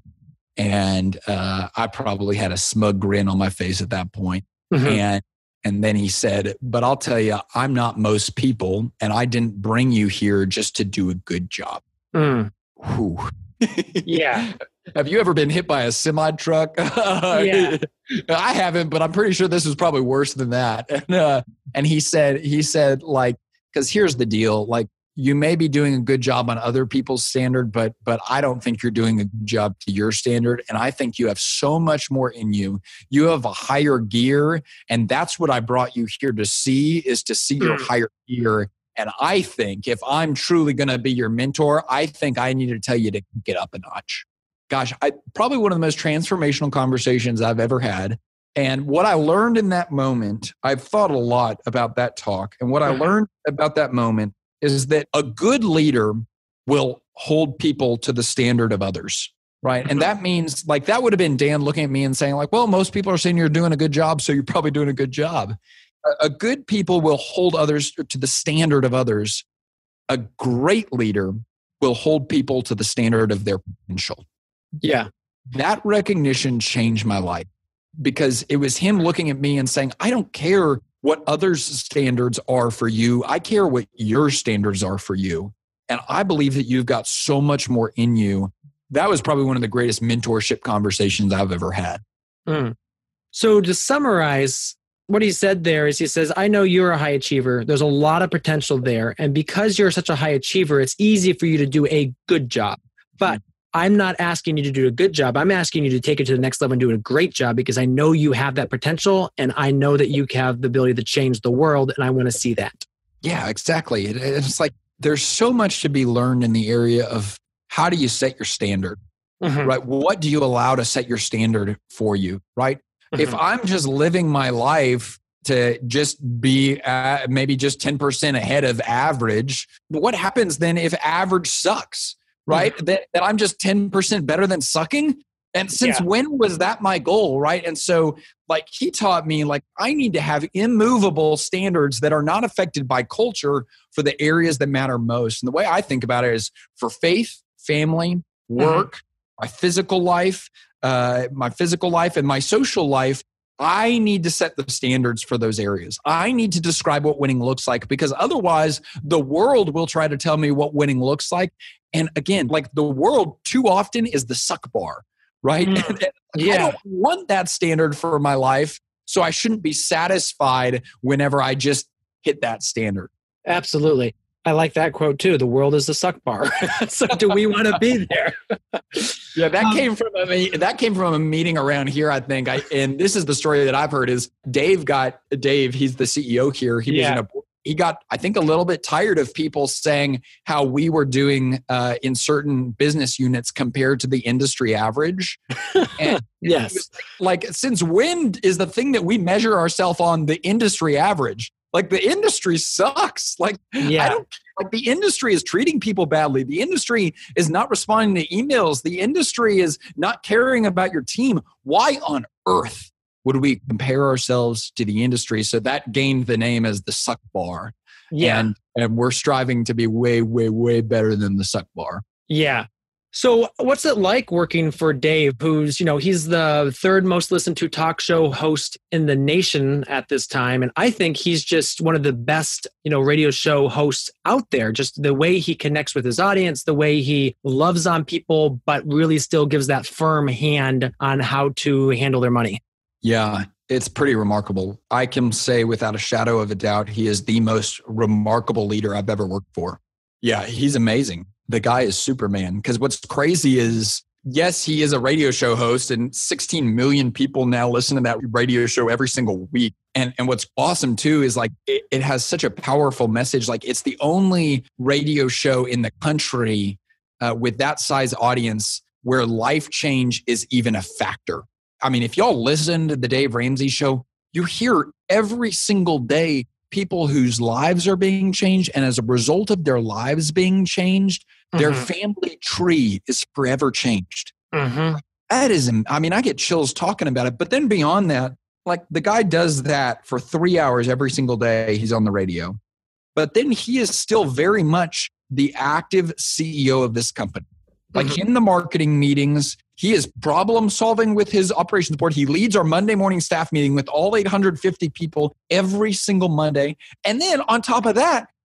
And uh, I probably had a smug grin on my face at that point. Mm-hmm. And and then he said, but I'll tell you, I'm not most people, and I didn't bring you here just to do a good job. Mm. Whew. Yeah. Have you ever been hit by a semi truck? Yeah. I haven't, but I'm pretty sure this was probably worse than that. And, uh, and he said, he said like, because here's the deal, like you may be doing a good job on other people's standard, but but I don't think you're doing a good job to your standard. And I think you have so much more in you. You have a higher gear, and that's what I brought you here to see, is to see your higher gear. And I think if I'm truly going to be your mentor, I think I need to tell you to get up a notch. Gosh, I probably one of the most transformational conversations I've ever had. And what I learned in that moment, I've thought a lot about that talk. And what I learned about that moment is that a good leader will hold people to the standard of others, right? And that means, like, that would have been Dan looking at me and saying, like, well, most people are saying you're doing a good job, so you're probably doing a good job. A, a good people will hold others to the standard of others. A great leader will hold people to the standard of their potential. Yeah. That recognition changed my life, because it was him looking at me and saying, I don't care what others' standards are for you. I care what your standards are for you. And I believe that you've got so much more in you. That was probably one of the greatest mentorship conversations I've ever had. Mm. So to summarize, what he said there is he says, I know you're a high achiever. There's a lot of potential there. And because you're such a high achiever, it's easy for you to do a good job. But I'm not asking you to do a good job. I'm asking you to take it to the next level and do a great job, because I know you have that potential, and I know that you have the ability to change the world, and I want to see that. Yeah, exactly. It, it's like there's so much to be learned in the area of how do you set your standard, mm-hmm. right? What do you allow to set your standard for you, right? Mm-hmm. If I'm just living my life to just be uh, maybe just ten percent ahead of average, what happens then if average sucks? Right? Mm-hmm. That, that I'm just ten percent better than sucking. And since yeah. when was that my goal? Right. And so like he taught me, like, I need to have immovable standards that are not affected by culture for the areas that matter most. And the way I think about it is for faith, family, work, mm-hmm. my physical life, uh, my physical life and my social life. I need to set the standards for those areas. I need to describe what winning looks like, because otherwise the world will try to tell me what winning looks like. And again, like the world too often is the suck bar, right? Mm. And, and yeah. I don't want that standard for my life. So I shouldn't be satisfied whenever I just hit that standard. Absolutely. I like that quote too. The world is the suck bar. So do we want to be there? Yeah, that um, came from a that came from a meeting around here, I think. I and this is the story that I've heard is Dave got Dave. He's the C E O here. He yeah. was in a, he got I think a little bit tired of people saying how we were doing uh, in certain business units compared to the industry average. And yes, like, since when is the thing that we measure ourselves on the industry average? Like, the industry sucks. Like, yeah. I don't like the industry is treating people badly. The industry is not responding to emails. The industry is not caring about your team. Why on earth would we compare ourselves to the industry? So that gained the name as the suck bar. Yeah. And, and we're striving to be way, way, way better than the suck bar. Yeah. So what's it like working for Dave, who's, you know, he's the third most listened to talk show host in the nation at this time. And I think he's just one of the best, you know, radio show hosts out there. Just the way he connects with his audience, the way he loves on people, but really still gives that firm hand on how to handle their money. Yeah, it's pretty remarkable. I can say without a shadow of a doubt, he is the most remarkable leader I've ever worked for. Yeah, he's amazing. The guy is Superman. Because what's crazy is, yes, he is a radio show host, and sixteen million people now listen to that radio show every single week. And and what's awesome too is, like, it, it has such a powerful message. Like, it's the only radio show in the country uh, with that size audience where life change is even a factor. I mean, if y'all listen to the Dave Ramsey Show, you hear every single day people whose lives are being changed. And as a result of their lives being changed, mm-hmm. their family tree is forever changed. Mm-hmm. That is, I mean, I get chills talking about it. But then beyond that, like, the guy does that for three hours every single day. He's on the radio. But then he is still very much the active C E O of this company. Like, mm-hmm. in the marketing meetings, he is problem solving with his operations board. He leads our Monday morning staff meeting with all eight hundred fifty people every single Monday. And then on top of that,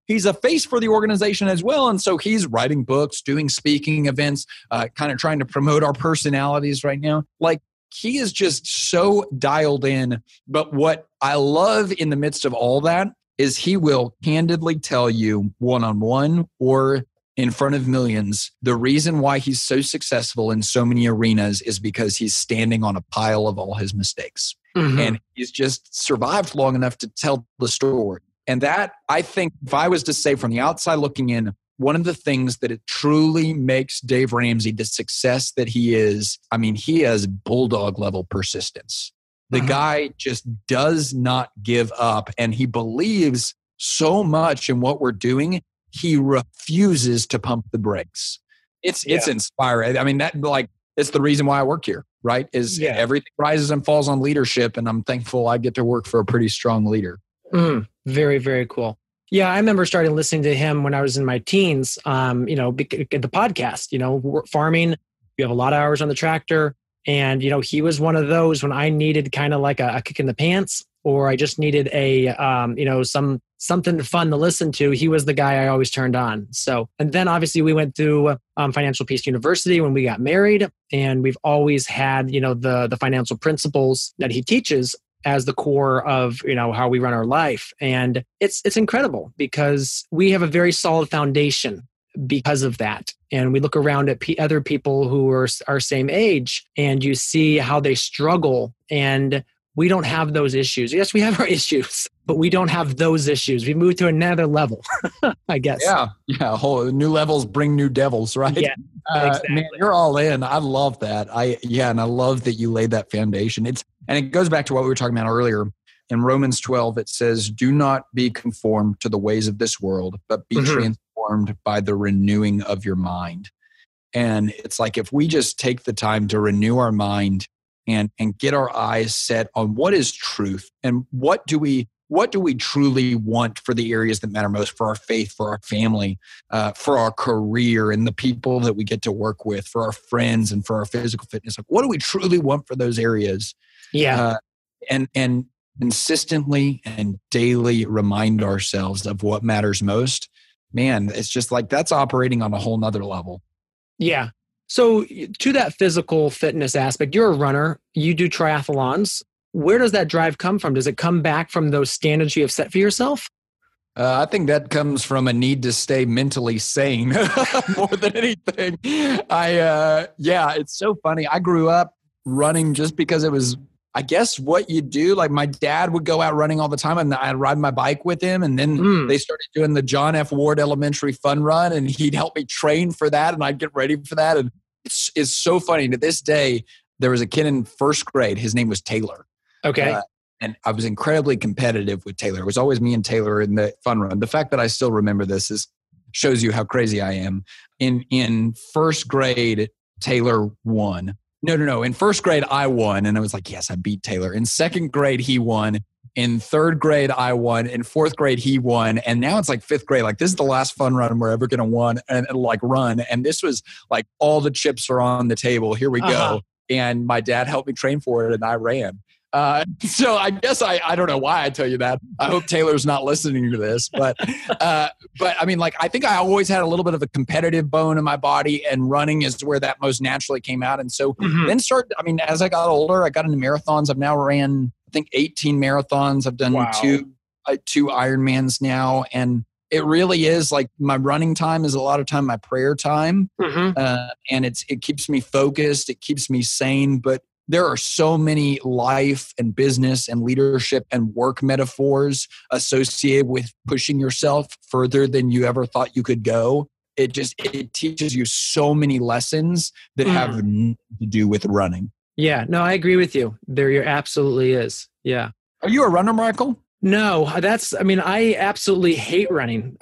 he's a face for the organization as well. And so he's writing books, doing speaking events, uh, kind of trying to promote our personalities right now. Like, he is just so dialed in. But what I love in the midst of all that is he will candidly tell you one-on-one or in front of millions, the reason why he's so successful in so many arenas is because he's standing on a pile of all his mistakes. Mm-hmm. And he's just survived long enough to tell the story. And that, I think, if I was to say from the outside looking in, one of the things that it truly makes Dave Ramsey the success that he is, I mean, he has bulldog level persistence. The uh-huh. guy just does not give up, and he believes so much in what we're doing. He refuses to pump the brakes. It's yeah. it's inspiring. I mean, that like it's the reason why I work here, right? Is yeah. everything rises and falls on leadership, and I'm thankful I get to work for a pretty strong leader. Mm, very, very cool. Yeah, I remember starting listening to him when I was in my teens. Um, you know, the podcast. You know, farming. You have a lot of hours on the tractor, and you know, he was one of those when I needed kind of like a, a kick in the pants, or I just needed a, um, you know, some. something fun to listen to. He was the guy I always turned on. So, and then obviously we went through um, Financial Peace University when we got married, and we've always had, you know, the the financial principles that he teaches as the core of, you know, how we run our life. And it's it's incredible because we have a very solid foundation because of that. And we look around at p- other people who are our same age, and you see how they struggle, and we don't have those issues. Yes, we have our issues, but we don't have those issues. We moved to another level, I guess. Yeah, yeah. Whole new levels bring new devils, right? Yeah, uh, exactly. Man, you're all in. I love that. I yeah, and I love that you laid that foundation. It's and it goes back to what we were talking about earlier. In Romans twelve, it says, "Do not be conformed to the ways of this world, but be mm-hmm. transformed by the renewing of your mind." And it's like if we just take the time to renew our mind and and get our eyes set on what is truth and what do we what do we truly want for the areas that matter most, for our faith, for our family, uh, for our career and the people that we get to work with, for our friends and for our physical fitness. Like, what do we truly want for those areas? Yeah. Uh, and and consistently and daily remind ourselves of what matters most. Man, it's just like that's operating on a whole nother level. Yeah. So to that physical fitness aspect, you're a runner, you do triathlons. Where does that drive come from? Does it come back from those standards you have set for yourself? Uh, I think that comes from a need to stay mentally sane more than anything. I, uh, yeah, it's so funny. I grew up running just because it was, I guess, what you do. Like my dad would go out running all the time and I'd ride my bike with him. And then mm. they started doing the John F. Ward Elementary Fun Run and he'd help me train for that and I'd get ready for that. And it's, it's so funny. To this day, there was a kid in first grade. His name was Taylor. Okay. Uh, and I was incredibly competitive with Taylor. It was always me and Taylor in the fun run. The fact that I still remember this is shows you how crazy I am. In in first grade, Taylor won. No, no, no. In first grade, I won. And I was like, yes, I beat Taylor. In second grade, he won. In third grade, I won. In fourth grade, he won. And now it's like fifth grade. Like, this is the last fun run we're ever going to won and like run. And this was like all the chips are on the table. Here we go. Uh-huh. And my dad helped me train for it and I ran. Uh, so I guess I, I don't know why I tell you that. I hope Taylor's not listening to this, but, uh, but I mean, like, I think I always had a little bit of a competitive bone in my body and running is where that most naturally came out. And so mm-hmm. then start, I mean, as I got older, I got into marathons. I've now ran, I think eighteen marathons. I've done wow. two, uh, two Ironmans now. And it really is like my running time is a lot of time, my prayer time. Mm-hmm. Uh, and it's, it keeps me focused. It keeps me sane, but there are so many life and business and leadership and work metaphors associated with pushing yourself further than you ever thought you could go. It just, it teaches you so many lessons that mm. have nothing to do with running. Yeah, no, I agree with you. There absolutely is. Yeah. Are you a runner, Michael? No, that's, I mean, I absolutely hate running.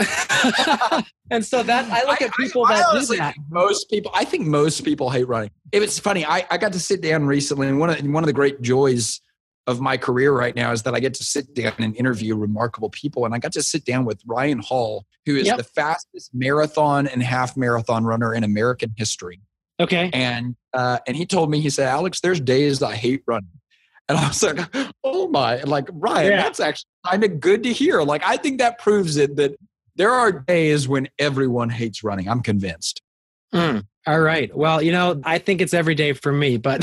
And so that, I look I, at people I, I that do that. Most people, I think most people hate running. It was funny. I, I got to sit down recently and one of, one of the great joys of my career right now is that I get to sit down and interview remarkable people. And I got to sit down with Ryan Hall, who is yep. the fastest marathon and half marathon runner in American history. Okay. And, uh, and he told me, he said, Alex, there's days I hate running. And I was like, oh my, like, Ryan, yeah. that's actually kind of good to hear. Like, I think that proves it that there are days when everyone hates running. I'm convinced. Mm, all right. Well, you know, I think it's every day for me, but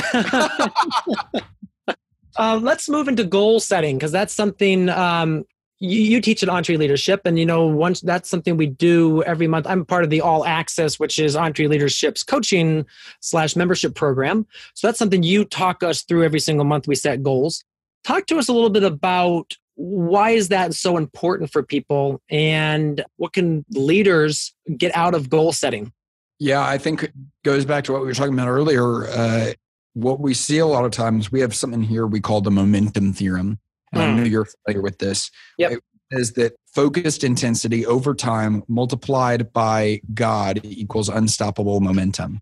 uh, let's move into goal setting, because that's something um, you, you teach at EntreLeadership. And, you know, once that's something we do every month. I'm part of the All Access, which is EntreLeadership's coaching slash membership program. So that's something you talk us through every single month. We set goals. Talk to us a little bit about why is that so important for people, and what can leaders get out of goal setting? Yeah, I think it goes back to what we were talking about earlier. Uh, what we see a lot of times, we have something here we call the momentum theorem. And mm. I know you're familiar with this. Yep. It is that focused intensity over time multiplied by God equals unstoppable momentum.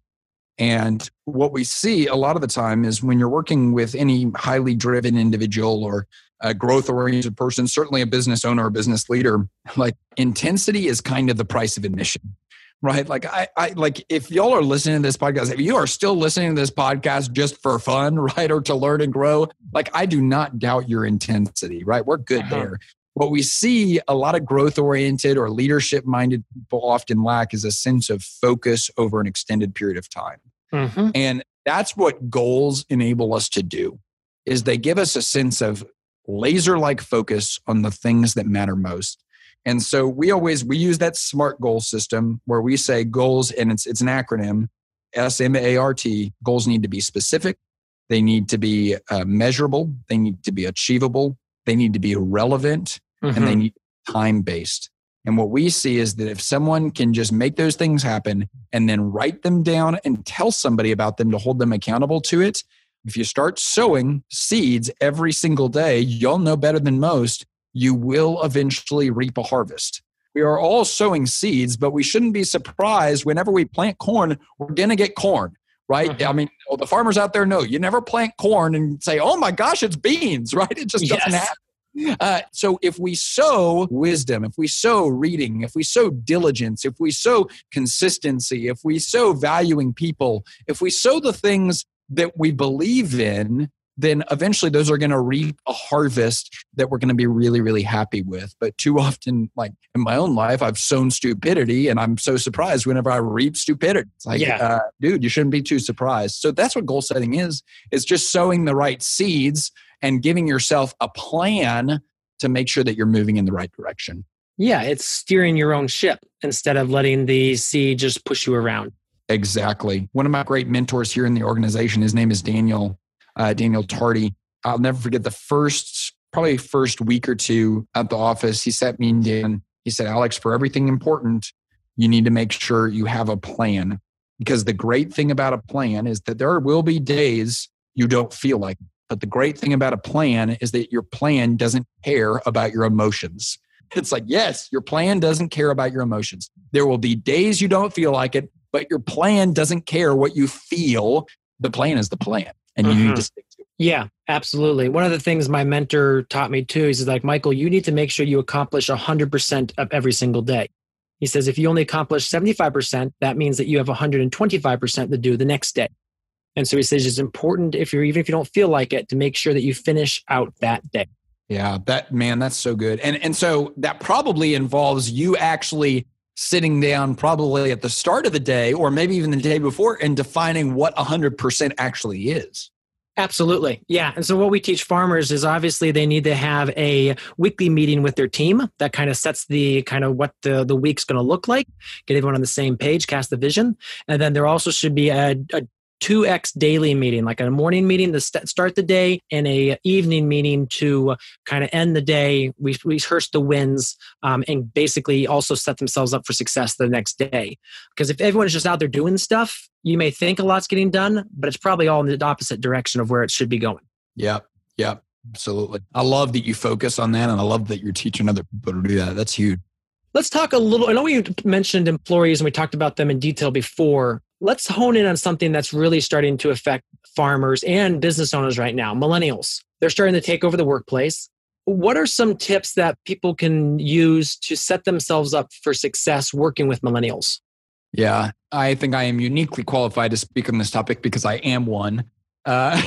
And what we see a lot of the time is when you're working with any highly driven individual or a growth-oriented person, certainly a business owner or business leader, like intensity is kind of the price of admission. Right. Like I, I like if y'all are listening to this podcast, if you are still listening to this podcast just for fun, right, or to learn and grow, like I do not doubt your intensity, right? We're good uh-huh. there. What we see a lot of growth oriented or leadership minded people often lack is a sense of focus over an extended period of time. Mm-hmm. And that's what goals enable us to do, is they give us a sense of laser like focus on the things that matter most. And so we always, we use that SMART goal system where we say goals, and it's it's an acronym, S M A R T. Goals need to be specific. They need to be uh, measurable. They need to be achievable. They need to be relevant, mm-hmm. and they need time-based. And what we see is that if someone can just make those things happen and then write them down and tell somebody about them to hold them accountable to it, if you start sowing seeds every single day, you'll know better than most, you will eventually reap a harvest. We are all sowing seeds, but we shouldn't be surprised whenever we plant corn, we're going to get corn, right? Uh-huh. I mean, well, the farmers out there know you never plant corn and say, oh my gosh, it's beans, right? It just doesn't yes. happen. Uh, so if we sow wisdom, if we sow reading, if we sow diligence, if we sow consistency, if we sow valuing people, if we sow the things that we believe in, then eventually those are going to reap a harvest that we're going to be really, really happy with. But too often, like in my own life, I've sown stupidity, and I'm so surprised whenever I reap stupidity. It's like, yeah. uh, dude, you shouldn't be too surprised. So that's what goal setting is. It's just sowing the right seeds and giving yourself a plan to make sure that you're moving in the right direction. Yeah, it's steering your own ship instead of letting the seed just push you around. Exactly. One of my great mentors here in the organization, his name is Daniel. Uh, Daniel Tardy. I'll never forget the first, probably first week or two at the office. He sat me down. He said, Alex, for everything important, you need to make sure you have a plan. Because the great thing about a plan is that there will be days you don't feel like it. But the great thing about a plan is that your plan doesn't care about your emotions. It's like, yes, your plan doesn't care about your emotions. There will be days you don't feel like it, but your plan doesn't care what you feel. The plan is the plan. And you mm-hmm. need to stick to it. Yeah, absolutely. One of the things my mentor taught me too is like, Michael, you need to make sure you accomplish one hundred percent of every single day. He says, if you only accomplish seventy-five percent, that means that you have one hundred twenty-five percent to do the next day. And so he says it's important, if you're even if you don't feel like it, to make sure that you finish out that day. Yeah, that man, that's so good. And and so that probably involves you actually sitting down probably at the start of the day or maybe even the day before and defining what one hundred percent actually is. Absolutely. Yeah. And so what we teach farmers is obviously they need to have a weekly meeting with their team that kind of sets the kind of what the, the week's going to look like, get everyone on the same page, cast the vision. And then there also should be a, a two X daily meeting, like a morning meeting to st- start the day and a evening meeting to kind of end the day, we rehearse the wins, um, and basically also set themselves up for success the next day. Because if everyone's just out there doing stuff, you may think a lot's getting done, but it's probably all in the opposite direction of where it should be going. Yep. Yep. Absolutely. I love that you focus on that, and I love that you're teaching other people to do that. That's huge. Let's talk a little, I know we mentioned employees and we talked about them in detail before. Let's hone in on something that's really starting to affect farmers and business owners right now, millennials. They're starting to take over the workplace. What are some tips that people can use to set themselves up for success working with millennials? Yeah, I think I am uniquely qualified to speak on this topic because I am one. Uh,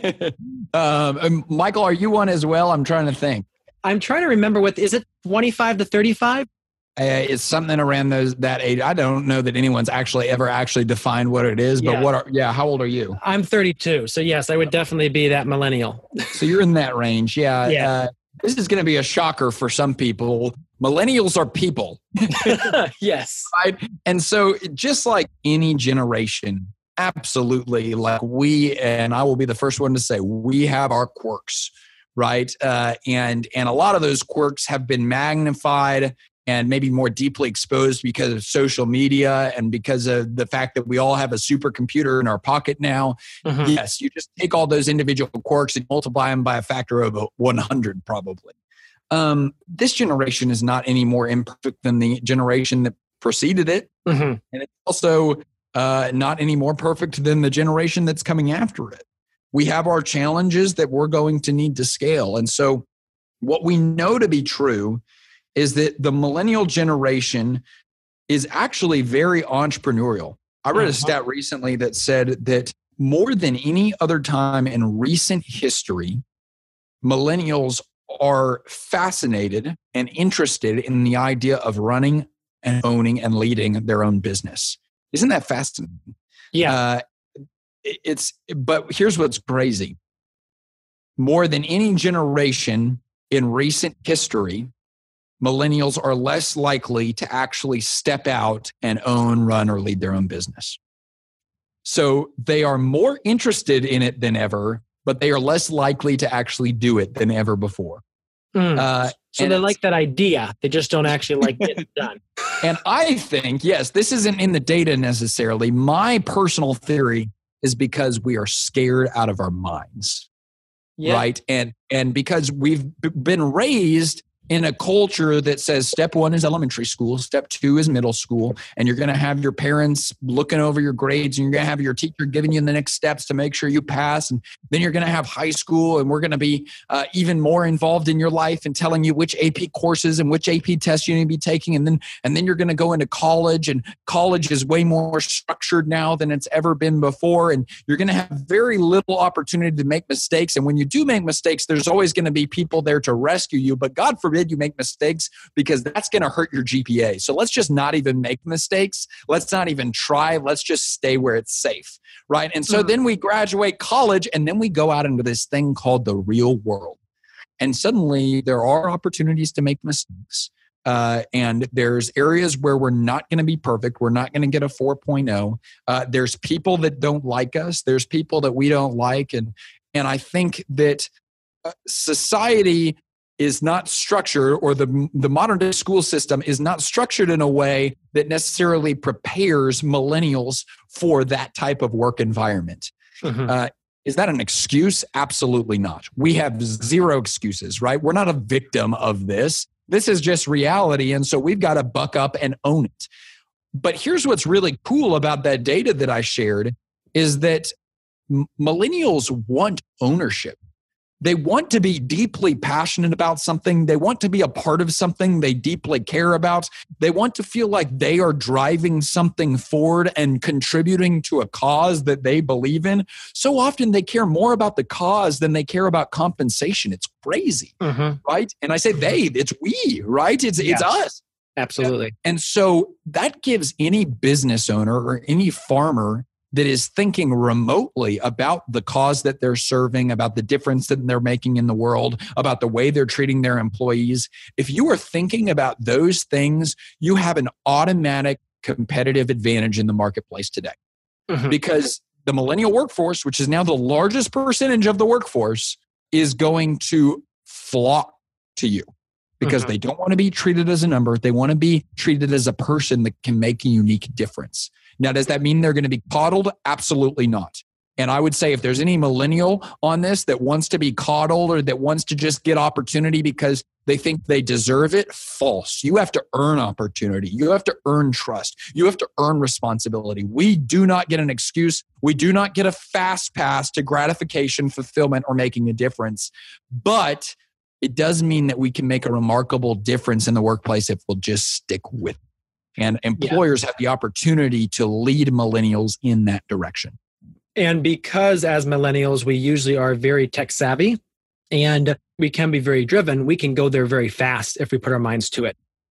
um, Michael, are you one as well? I'm trying to think. I'm trying to remember what, is it twenty-five to thirty-five? Uh, it's something around those that age. I don't know that anyone's actually ever actually defined what it is, but Yeah. what are, yeah, how old are you? I'm thirty-two. So yes, I would definitely be that millennial. So you're in that range. Yeah. Yeah. Uh, this is going to be a shocker for some people. Millennials are people. Yes. Right. And so just like any generation, absolutely, like we, and I will be the first one to say, we have our quirks, right? Uh, and, and a lot of those quirks have been magnified and maybe more deeply exposed because of social media and because of the fact that we all have a supercomputer in our pocket now. Mm-hmm. Yes, you just take all those individual quirks and multiply them by a factor of one hundred probably. Um, this generation is not any more imperfect than the generation that preceded it. Mm-hmm. And it's also uh, not any more perfect than the generation that's coming after it. We have our challenges that we're going to need to scale. And so what we know to be true is that the millennial generation is actually very entrepreneurial. I read a stat recently that said that more than any other time in recent history, millennials are fascinated and interested in the idea of running and owning and leading their own business. Isn't that fascinating? Yeah. Uh, it's, but here's what's crazy. More than any generation in recent history, millennials are less likely to actually step out and own, run, or lead their own business. So they are more interested in it than ever, but they are less likely to actually do it than ever before. Mm. Uh, so they like that idea. They just don't actually like getting it done. And I think, yes, this isn't in the data necessarily. My personal theory is because we are scared out of our minds, yeah. right? And, and because we've b- been raised in a culture that says step one is elementary school, step two is middle school, and you're going to have your parents looking over your grades, and you're going to have your teacher giving you the next steps to make sure you pass. And then you're going to have high school, and we're going to be uh, even more involved in your life and telling you which A P courses and which A P tests you need to be taking. And then, and then you're going to go into college, and college is way more structured now than it's ever been before. And you're going to have very little opportunity to make mistakes. And when you do make mistakes, there's always going to be people there to rescue you. But God forbid you make mistakes, because that's going to hurt your G P A. So let's just not even make mistakes. Let's not even try. Let's just stay where it's safe, right? And so mm-hmm. then we graduate college, and then we go out into this thing called the real world. And suddenly there are opportunities to make mistakes. Uh, and there's areas where we're not going to be perfect. We're not going to get a four point oh. Uh, there's people that don't like us. There's people that we don't like. And, and I think that uh, society is not structured, or the, the modern day school system is not structured in a way that necessarily prepares millennials for that type of work environment. Mm-hmm. Uh, is that an excuse? Absolutely not. We have zero excuses, right? We're not a victim of this. This is just reality. And so we've got to buck up and own it. But here's what's really cool about that data that I shared is that m- millennials want ownership. They want to be deeply passionate about something. They want to be a part of something they deeply care about. They want to feel like they are driving something forward and contributing to a cause that they believe in. So often they care more about the cause than they care about compensation. It's crazy, mm-hmm. right? And I say they, it's we, right? It's, yeah. it's us. Absolutely. And so that gives any business owner or any farmer that is thinking remotely about the cause that they're serving, about the difference that they're making in the world, about the way they're treating their employees. If you are thinking about those things, you have an automatic competitive advantage in the marketplace today. Mm-hmm. Because the millennial workforce, which is now the largest percentage of the workforce, is going to flock to you. Because mm-hmm. they don't want to be treated as a number. They want to be treated as a person that can make a unique difference. Now, does that mean they're going to be coddled? Absolutely not. And I would say if there's any millennial on this that wants to be coddled or that wants to just get opportunity because they think they deserve it, false. You have to earn opportunity. You have to earn trust. You have to earn responsibility. We do not get an excuse. We do not get a fast pass to gratification, fulfillment, or making a difference. But it does mean that we can make a remarkable difference in the workplace if we'll just stick with it. And employers yeah. have the opportunity to lead millennials in that direction. And because as millennials, we usually are very tech savvy and we can be very driven, we can go there very fast if we put our minds to it.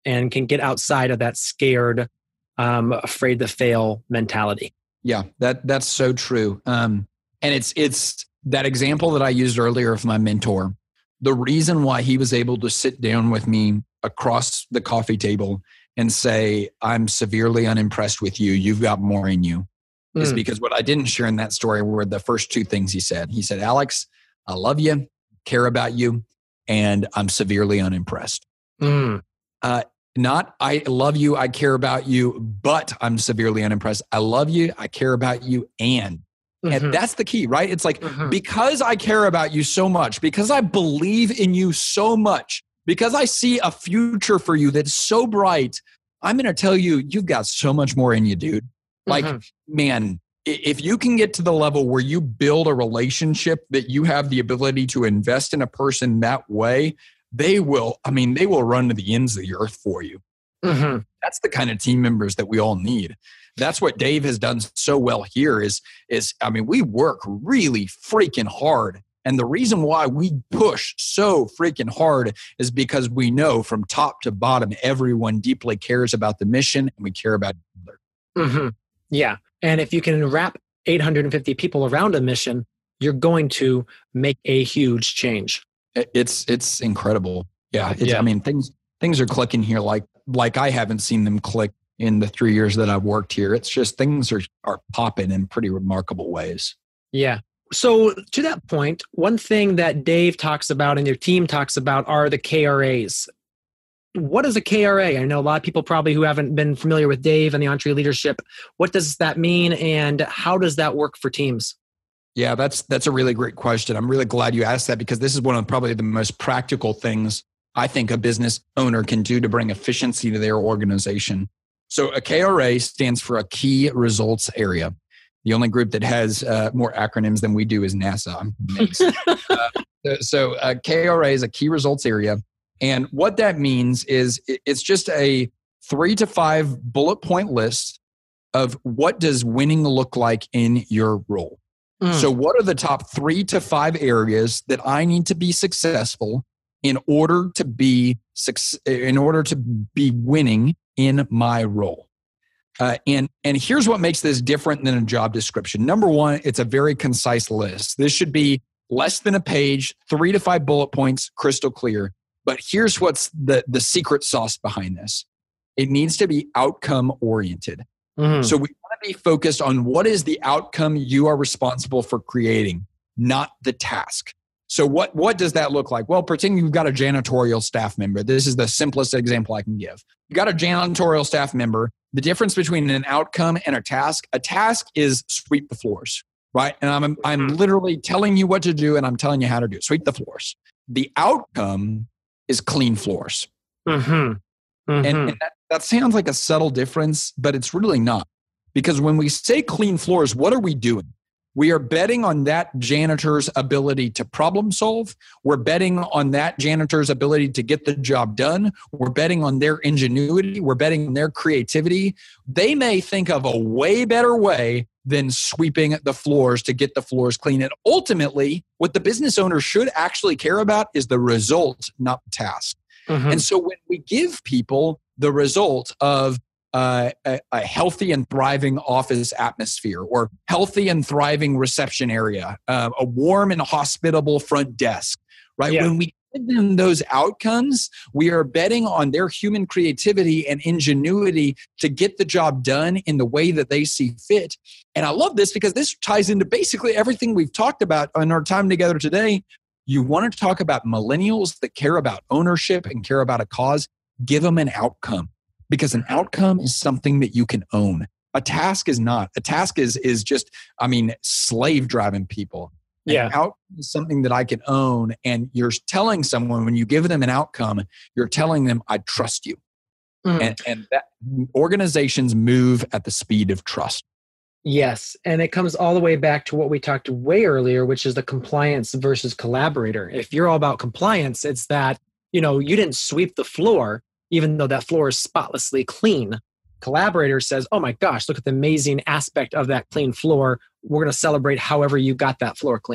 and can get outside of that scared, um, afraid to fail mentality. Yeah, that that's so true. Um, and it's it's that example that I used earlier of my mentor. The reason why he was able to sit down with me across the coffee table and say, I'm severely unimpressed with you, you've got more in you, mm. is because what I didn't share in that story were the first two things he said. He said, Alex, I love you, care about you, and I'm severely unimpressed. Mm. Uh, not, I love you, I care about you, but I'm severely unimpressed. I love you, I care about you, and And that's the key, right? It's like, mm-hmm. because I care about you so much, because I believe in you so much, because I see a future for you that's so bright, I'm going to tell you, you've got so much more in you, dude. Like, mm-hmm. man, if you can get to the level where you build a relationship that you have the ability to invest in a person that way, they will, I mean, they will run to the ends of the earth for you. Mm-hmm. That's the kind of team members that we all need. That's what Dave has done so well here is, is, I mean, we work really freaking hard. And the reason why we push so freaking hard is because we know from top to bottom, everyone deeply cares about the mission and we care about each other. Mm-hmm. Yeah. And if you can wrap eight hundred fifty people around a mission, you're going to make a huge change. It's, it's incredible. Yeah. It's, yeah. I mean, things, things are clicking here like, like I haven't seen them click in the three years that I've worked here. It's just things are, are popping in pretty remarkable ways. Yeah. So to that point, one thing that Dave talks about and your team talks about are the K R As. What is a K R A? I know a lot of people probably who haven't been familiar with Dave and the EntreLeadership. What does that mean and how does that work for teams? Yeah, that's that's a really great question. I'm really glad you asked that because this is one of probably the most practical things I think a business owner can do to bring efficiency to their organization. So a K R A stands for a key results area. The only group that has uh, more acronyms than we do is NASA. I'm amazed. uh, so a K R A is a key results area. And what that means is it's just a three to five bullet point list of what does winning look like in your role. Mm. So what are the top three to five areas that I need to be successful in order to be in order to be winning in my role? Uh, and, and here's what makes this different than a job description. Number one, it's a very concise list. This should be less than a page, three to five bullet points, crystal clear. But here's what's the, the secret sauce behind this. It needs to be outcome oriented. Mm-hmm. So we want to be focused on what is the outcome you are responsible for creating, not the task. So what, what does that look like? Well, pretend you've got a janitorial staff member. This is the simplest example I can give. You've got a janitorial staff member. The difference between an outcome and a task, a task is sweep the floors, right? And I'm, I'm literally telling you what to do and I'm telling you how to do it. Sweep the floors. The outcome is clean floors. Mm-hmm. Mm-hmm. And, and that, that sounds like a subtle difference, but it's really not. Because when we say clean floors, what are we doing? We are betting on that janitor's ability to problem solve. We're betting on that janitor's ability to get the job done. We're betting on their ingenuity. We're betting on their creativity. They may think of a way better way than sweeping the floors to get the floors clean. And ultimately, what the business owner should actually care about is the result, not the task. Mm-hmm. And so when we give people the result of Uh, a, a healthy and thriving office atmosphere or healthy and thriving reception area, uh, a warm and hospitable front desk, right? Yeah. When we give them those outcomes, we are betting on their human creativity and ingenuity to get the job done in the way that they see fit. And I love this because this ties into basically everything we've talked about in our time together today. You want to talk about millennials that care about ownership and care about a cause, give them an outcome. Because an outcome is something that you can own. A task is not. A task is is just, I mean, slave driving people. Yeah. An outcome is something that I can own. And you're telling someone when you give them an outcome, you're telling them, I trust you. Mm. And, and that organizations move at the speed of trust. Yes. And it comes all the way back to what we talked way earlier, which is the compliance versus collaborator. If you're all about compliance, it's that, you know, you didn't sweep the floor, even though that floor is spotlessly clean. Collaborator says, oh my gosh, look at the amazing aspect of that clean floor. We're going to celebrate however you got that floor clean.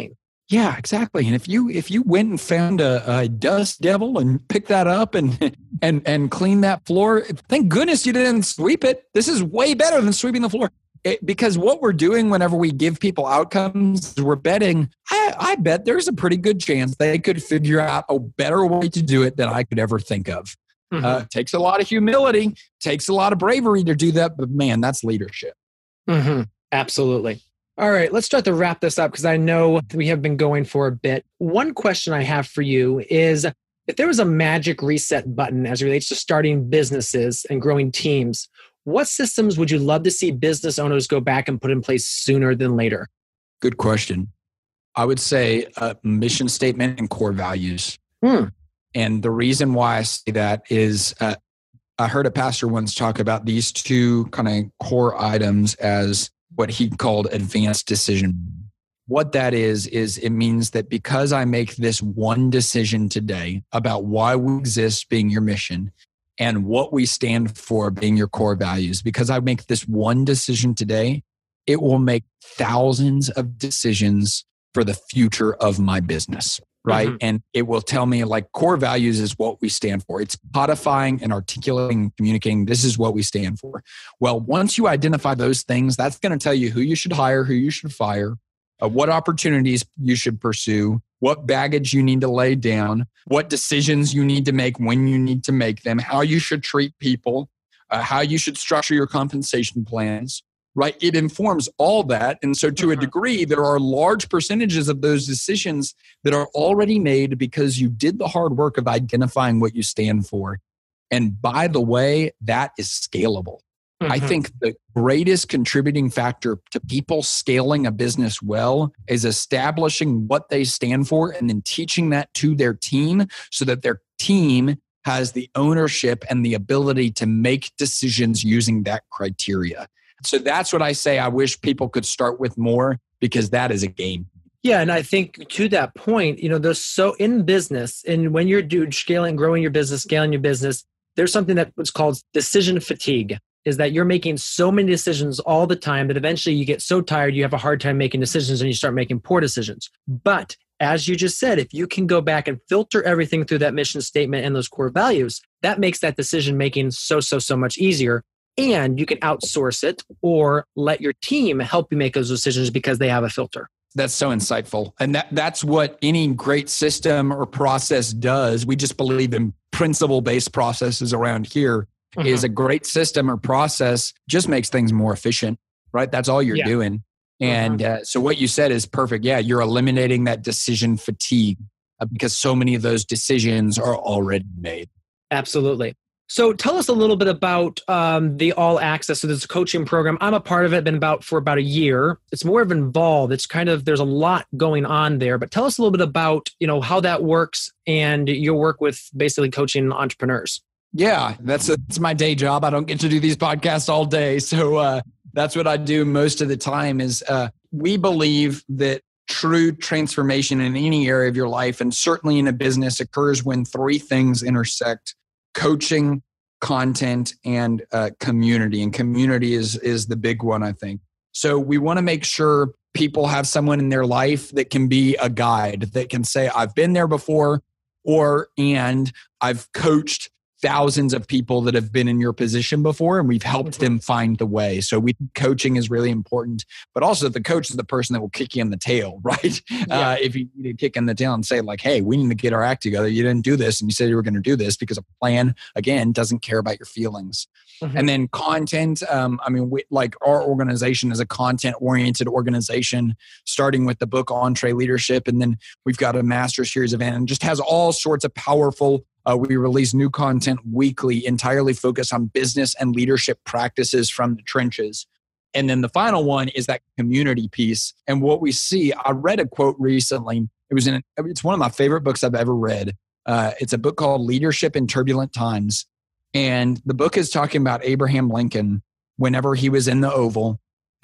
Yeah, exactly. And if you if you went and found a, a dust devil and picked that up and and and cleaned that floor, thank goodness you didn't sweep it. This is way better than sweeping the floor. It, because what we're doing whenever we give people outcomes is we're betting, I, I bet there's a pretty good chance they could figure out a better way to do it than I could ever think of. Mm-hmm. Uh, it takes a lot of humility, takes a lot of bravery to do that, but man, that's leadership. Mm-hmm. Absolutely. All right, let's start to wrap this up because I know we have been going for a bit. One question I have for you is, if there was a magic reset button as it relates to starting businesses and growing teams, what systems would you love to see business owners go back and put in place sooner than later? Good question. I would say a mission statement and core values. Hmm. And the reason why I say that is uh, I heard a pastor once talk about these two kind of core items as what he called advanced decision. What that is, is it means that because I make this one decision today about why we exist being your mission, and what we stand for being your core values. Because I make this one decision today, it will make thousands of decisions for the future of my business, right? Mm-hmm. And it will tell me like core values is what we stand for. It's codifying and articulating, and communicating, this is what we stand for. Well, once you identify those things, that's going to tell you who you should hire, who you should fire, uh, what opportunities you should pursue, what baggage you need to lay down, what decisions you need to make when you need to make them, how you should treat people, uh, how you should structure your compensation plans, right? It informs all that. And so to a degree, there are large percentages of those decisions that are already made because you did the hard work of identifying what you stand for. And by the way, that is scalable. Mm-hmm. I think the greatest contributing factor to people scaling a business well is establishing what they stand for and then teaching that to their team so that their team has the ownership and the ability to make decisions using that criteria. So that's what I say I wish people could start with more, because that is a game. Yeah, and I think to that point, you know, there's so in business, and when you're doing scaling, growing your business, scaling your business, there's something that was called decision fatigue. Is that you're making so many decisions all the time that eventually you get so tired, you have a hard time making decisions and you start making poor decisions. But as you just said, if you can go back and filter everything through that mission statement and those core values, that makes that decision making so, so, so much easier. And you can outsource it or let your team help you make those decisions because they have a filter. That's so insightful. And that, that's what any great system or process does. We just believe in principle-based processes around here. Mm-hmm. Is a great system or process just makes things more efficient, right? That's all you're yeah. doing. And mm-hmm. uh, so what you said is perfect. Yeah, you're eliminating that decision fatigue uh, because so many of those decisions are already made. Absolutely. So tell us a little bit about um, the All Access. So this coaching program. I'm a part of it, been about for about a year. It's more of involved. It's kind of, there's a lot going on there, but tell us a little bit about, you know, how that works and your work with basically coaching entrepreneurs. Yeah, that's, a, that's my day job. I don't get to do these podcasts all day. So uh, that's what I do most of the time is uh, we believe that true transformation in any area of your life, and certainly in a business, occurs when three things intersect: coaching, content, and uh, community. And community is, is the big one, I think. So we want to make sure people have someone in their life that can be a guide, that can say, I've been there before, or, and I've coached thousands of people that have been in your position before, and we've helped them find the way. So we coaching is really important, but also the coach is the person that will kick you in the tail, right? Yeah. Uh, if you need to kick in the tail and say like, hey, we need to get our act together. You didn't do this, and you said you were going to do this, because a plan, again, doesn't care about your feelings. Mm-hmm. And then content, um, I mean, we, like our organization is a content-oriented organization, starting with the book EntreLeadership, and then we've got a master series event, and just has all sorts of powerful Uh, we release new content weekly, entirely focused on business and leadership practices from the trenches. And then the final one is that community piece. And what we see, I read a quote recently. It was in, it's one of my favorite books I've ever read. Uh, it's a book called Leadership in Turbulent Times. And the book is talking about Abraham Lincoln whenever he was in the Oval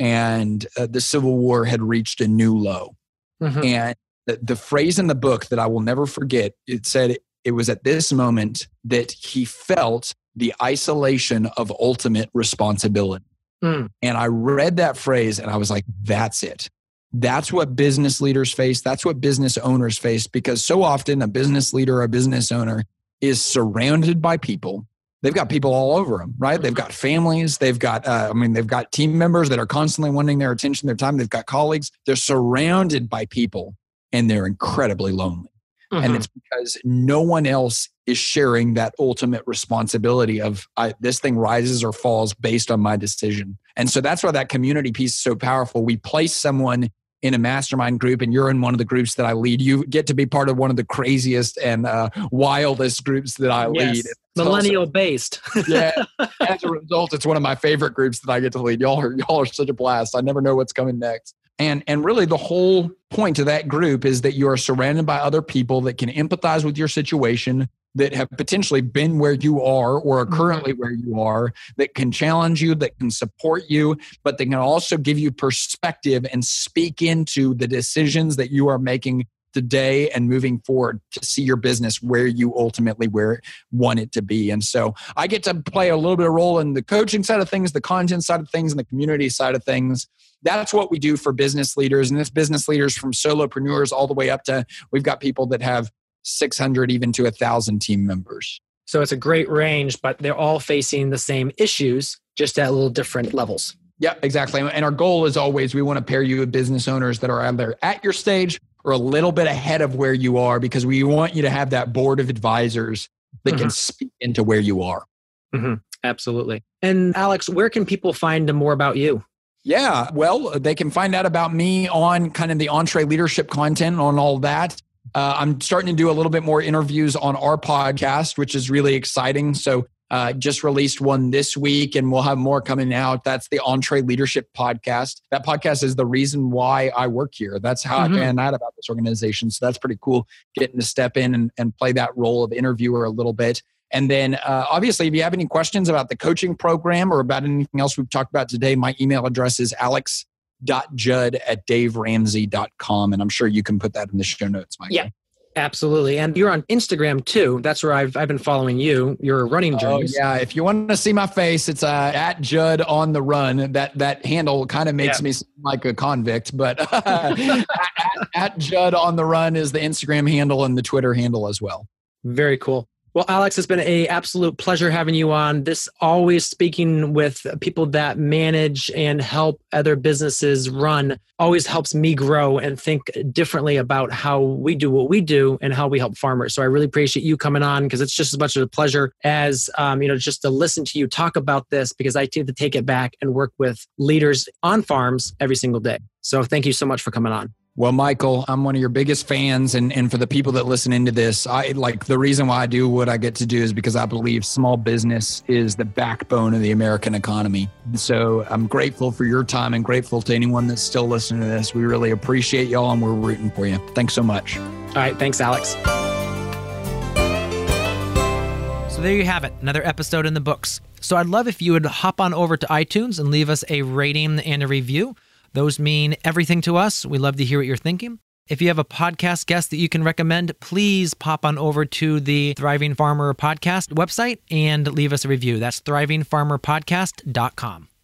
and uh, the Civil War had reached a new low. Mm-hmm. And the, the phrase in the book that I will never forget, it said, it was at this moment that he felt the isolation of ultimate responsibility. Mm. And I read that phrase and I was like, that's it. That's what business leaders face. That's what business owners face, because so often a business leader or a business owner is surrounded by people. They've got people all over them, right? They've got families. They've got, uh, I mean, they've got team members that are constantly wanting their attention, their time. They've got colleagues. They're surrounded by people and they're incredibly lonely. Mm-hmm. And it's because no one else is sharing that ultimate responsibility of I, this thing rises or falls based on my decision. And so that's why that community piece is so powerful. We place someone in a mastermind group, and you're in one of the groups that I lead. You get to be part of one of the craziest and uh, wildest groups that I yes. lead. Millennial also, based. yeah. As a result, it's one of my favorite groups that I get to lead. Y'all are, y'all are such a blast. I never know what's coming next. And, and really the whole point of that group is that you are surrounded by other people that can empathize with your situation, that have potentially been where you are or are currently where you are, that can challenge you, that can support you, but they can also give you perspective and speak into the decisions that you are making today and moving forward to see your business where you ultimately where want it to be. And so I get to play a little bit of role in the coaching side of things, the content side of things, and the community side of things. That's what we do for business leaders. And it's business leaders from solopreneurs all the way up to, we've got people that have six hundred, even to one thousand team members. So it's a great range, but they're all facing the same issues, just at a little different levels. Yeah, exactly. And our goal is always, we want to pair you with business owners that are either at your stage or a little bit ahead of where you are, because we want you to have that board of advisors that mm-hmm. can speak into where you are. Mm-hmm. Absolutely. And Alex, where can people find more about you? Yeah, well, they can find out about me on kind of the EntreLeadership content, on all that. Uh, I'm starting to do a little bit more interviews on our podcast, which is really exciting. So uh, just released one this week, and we'll have more coming out. That's the EntreLeadership podcast. That podcast is the reason why I work here. That's how mm-hmm. I found out about this organization. So that's pretty cool, getting to step in and, and play that role of interviewer a little bit. And then uh, obviously, if you have any questions about the coaching program or about anything else we've talked about today, my email address is alex dot judd at dave ramsey dot com. And I'm sure you can put that in the show notes, Mike. Yeah, absolutely. And you're on Instagram too. That's where I've I've been following you. Your running journeys. Oh, yeah. If you want to see my face, it's uh, at Judd on the Run. That that handle kind of makes yeah. me seem like a convict, but at, at Judd on the Run is the Instagram handle and the Twitter handle as well. Very cool. Well, Alex, it's been an absolute pleasure having you on. This always speaking with people that manage and help other businesses run always helps me grow and think differently about how we do what we do and how we help farmers. So I really appreciate you coming on, because it's just as much of a pleasure as, um, you know, just to listen to you talk about this, because I tend to take it back and work with leaders on farms every single day. So thank you so much for coming on. Well, Michael, I'm one of your biggest fans. And, and for the people that listen into this, I like the reason why I do what I get to do is because I believe small business is the backbone of the American economy. And so I'm grateful for your time and grateful to anyone that's still listening to this. We really appreciate y'all and we're rooting for you. Thanks so much. All right. Thanks, Alex. So there you have it, another episode in the books. So I'd love if you would hop on over to iTunes and leave us a rating and a review. Those mean everything to us. We love to hear what you're thinking. If you have a podcast guest that you can recommend, please pop on over to the Thriving Farmer Podcast website and leave us a review. That's thriving farmer podcast dot com.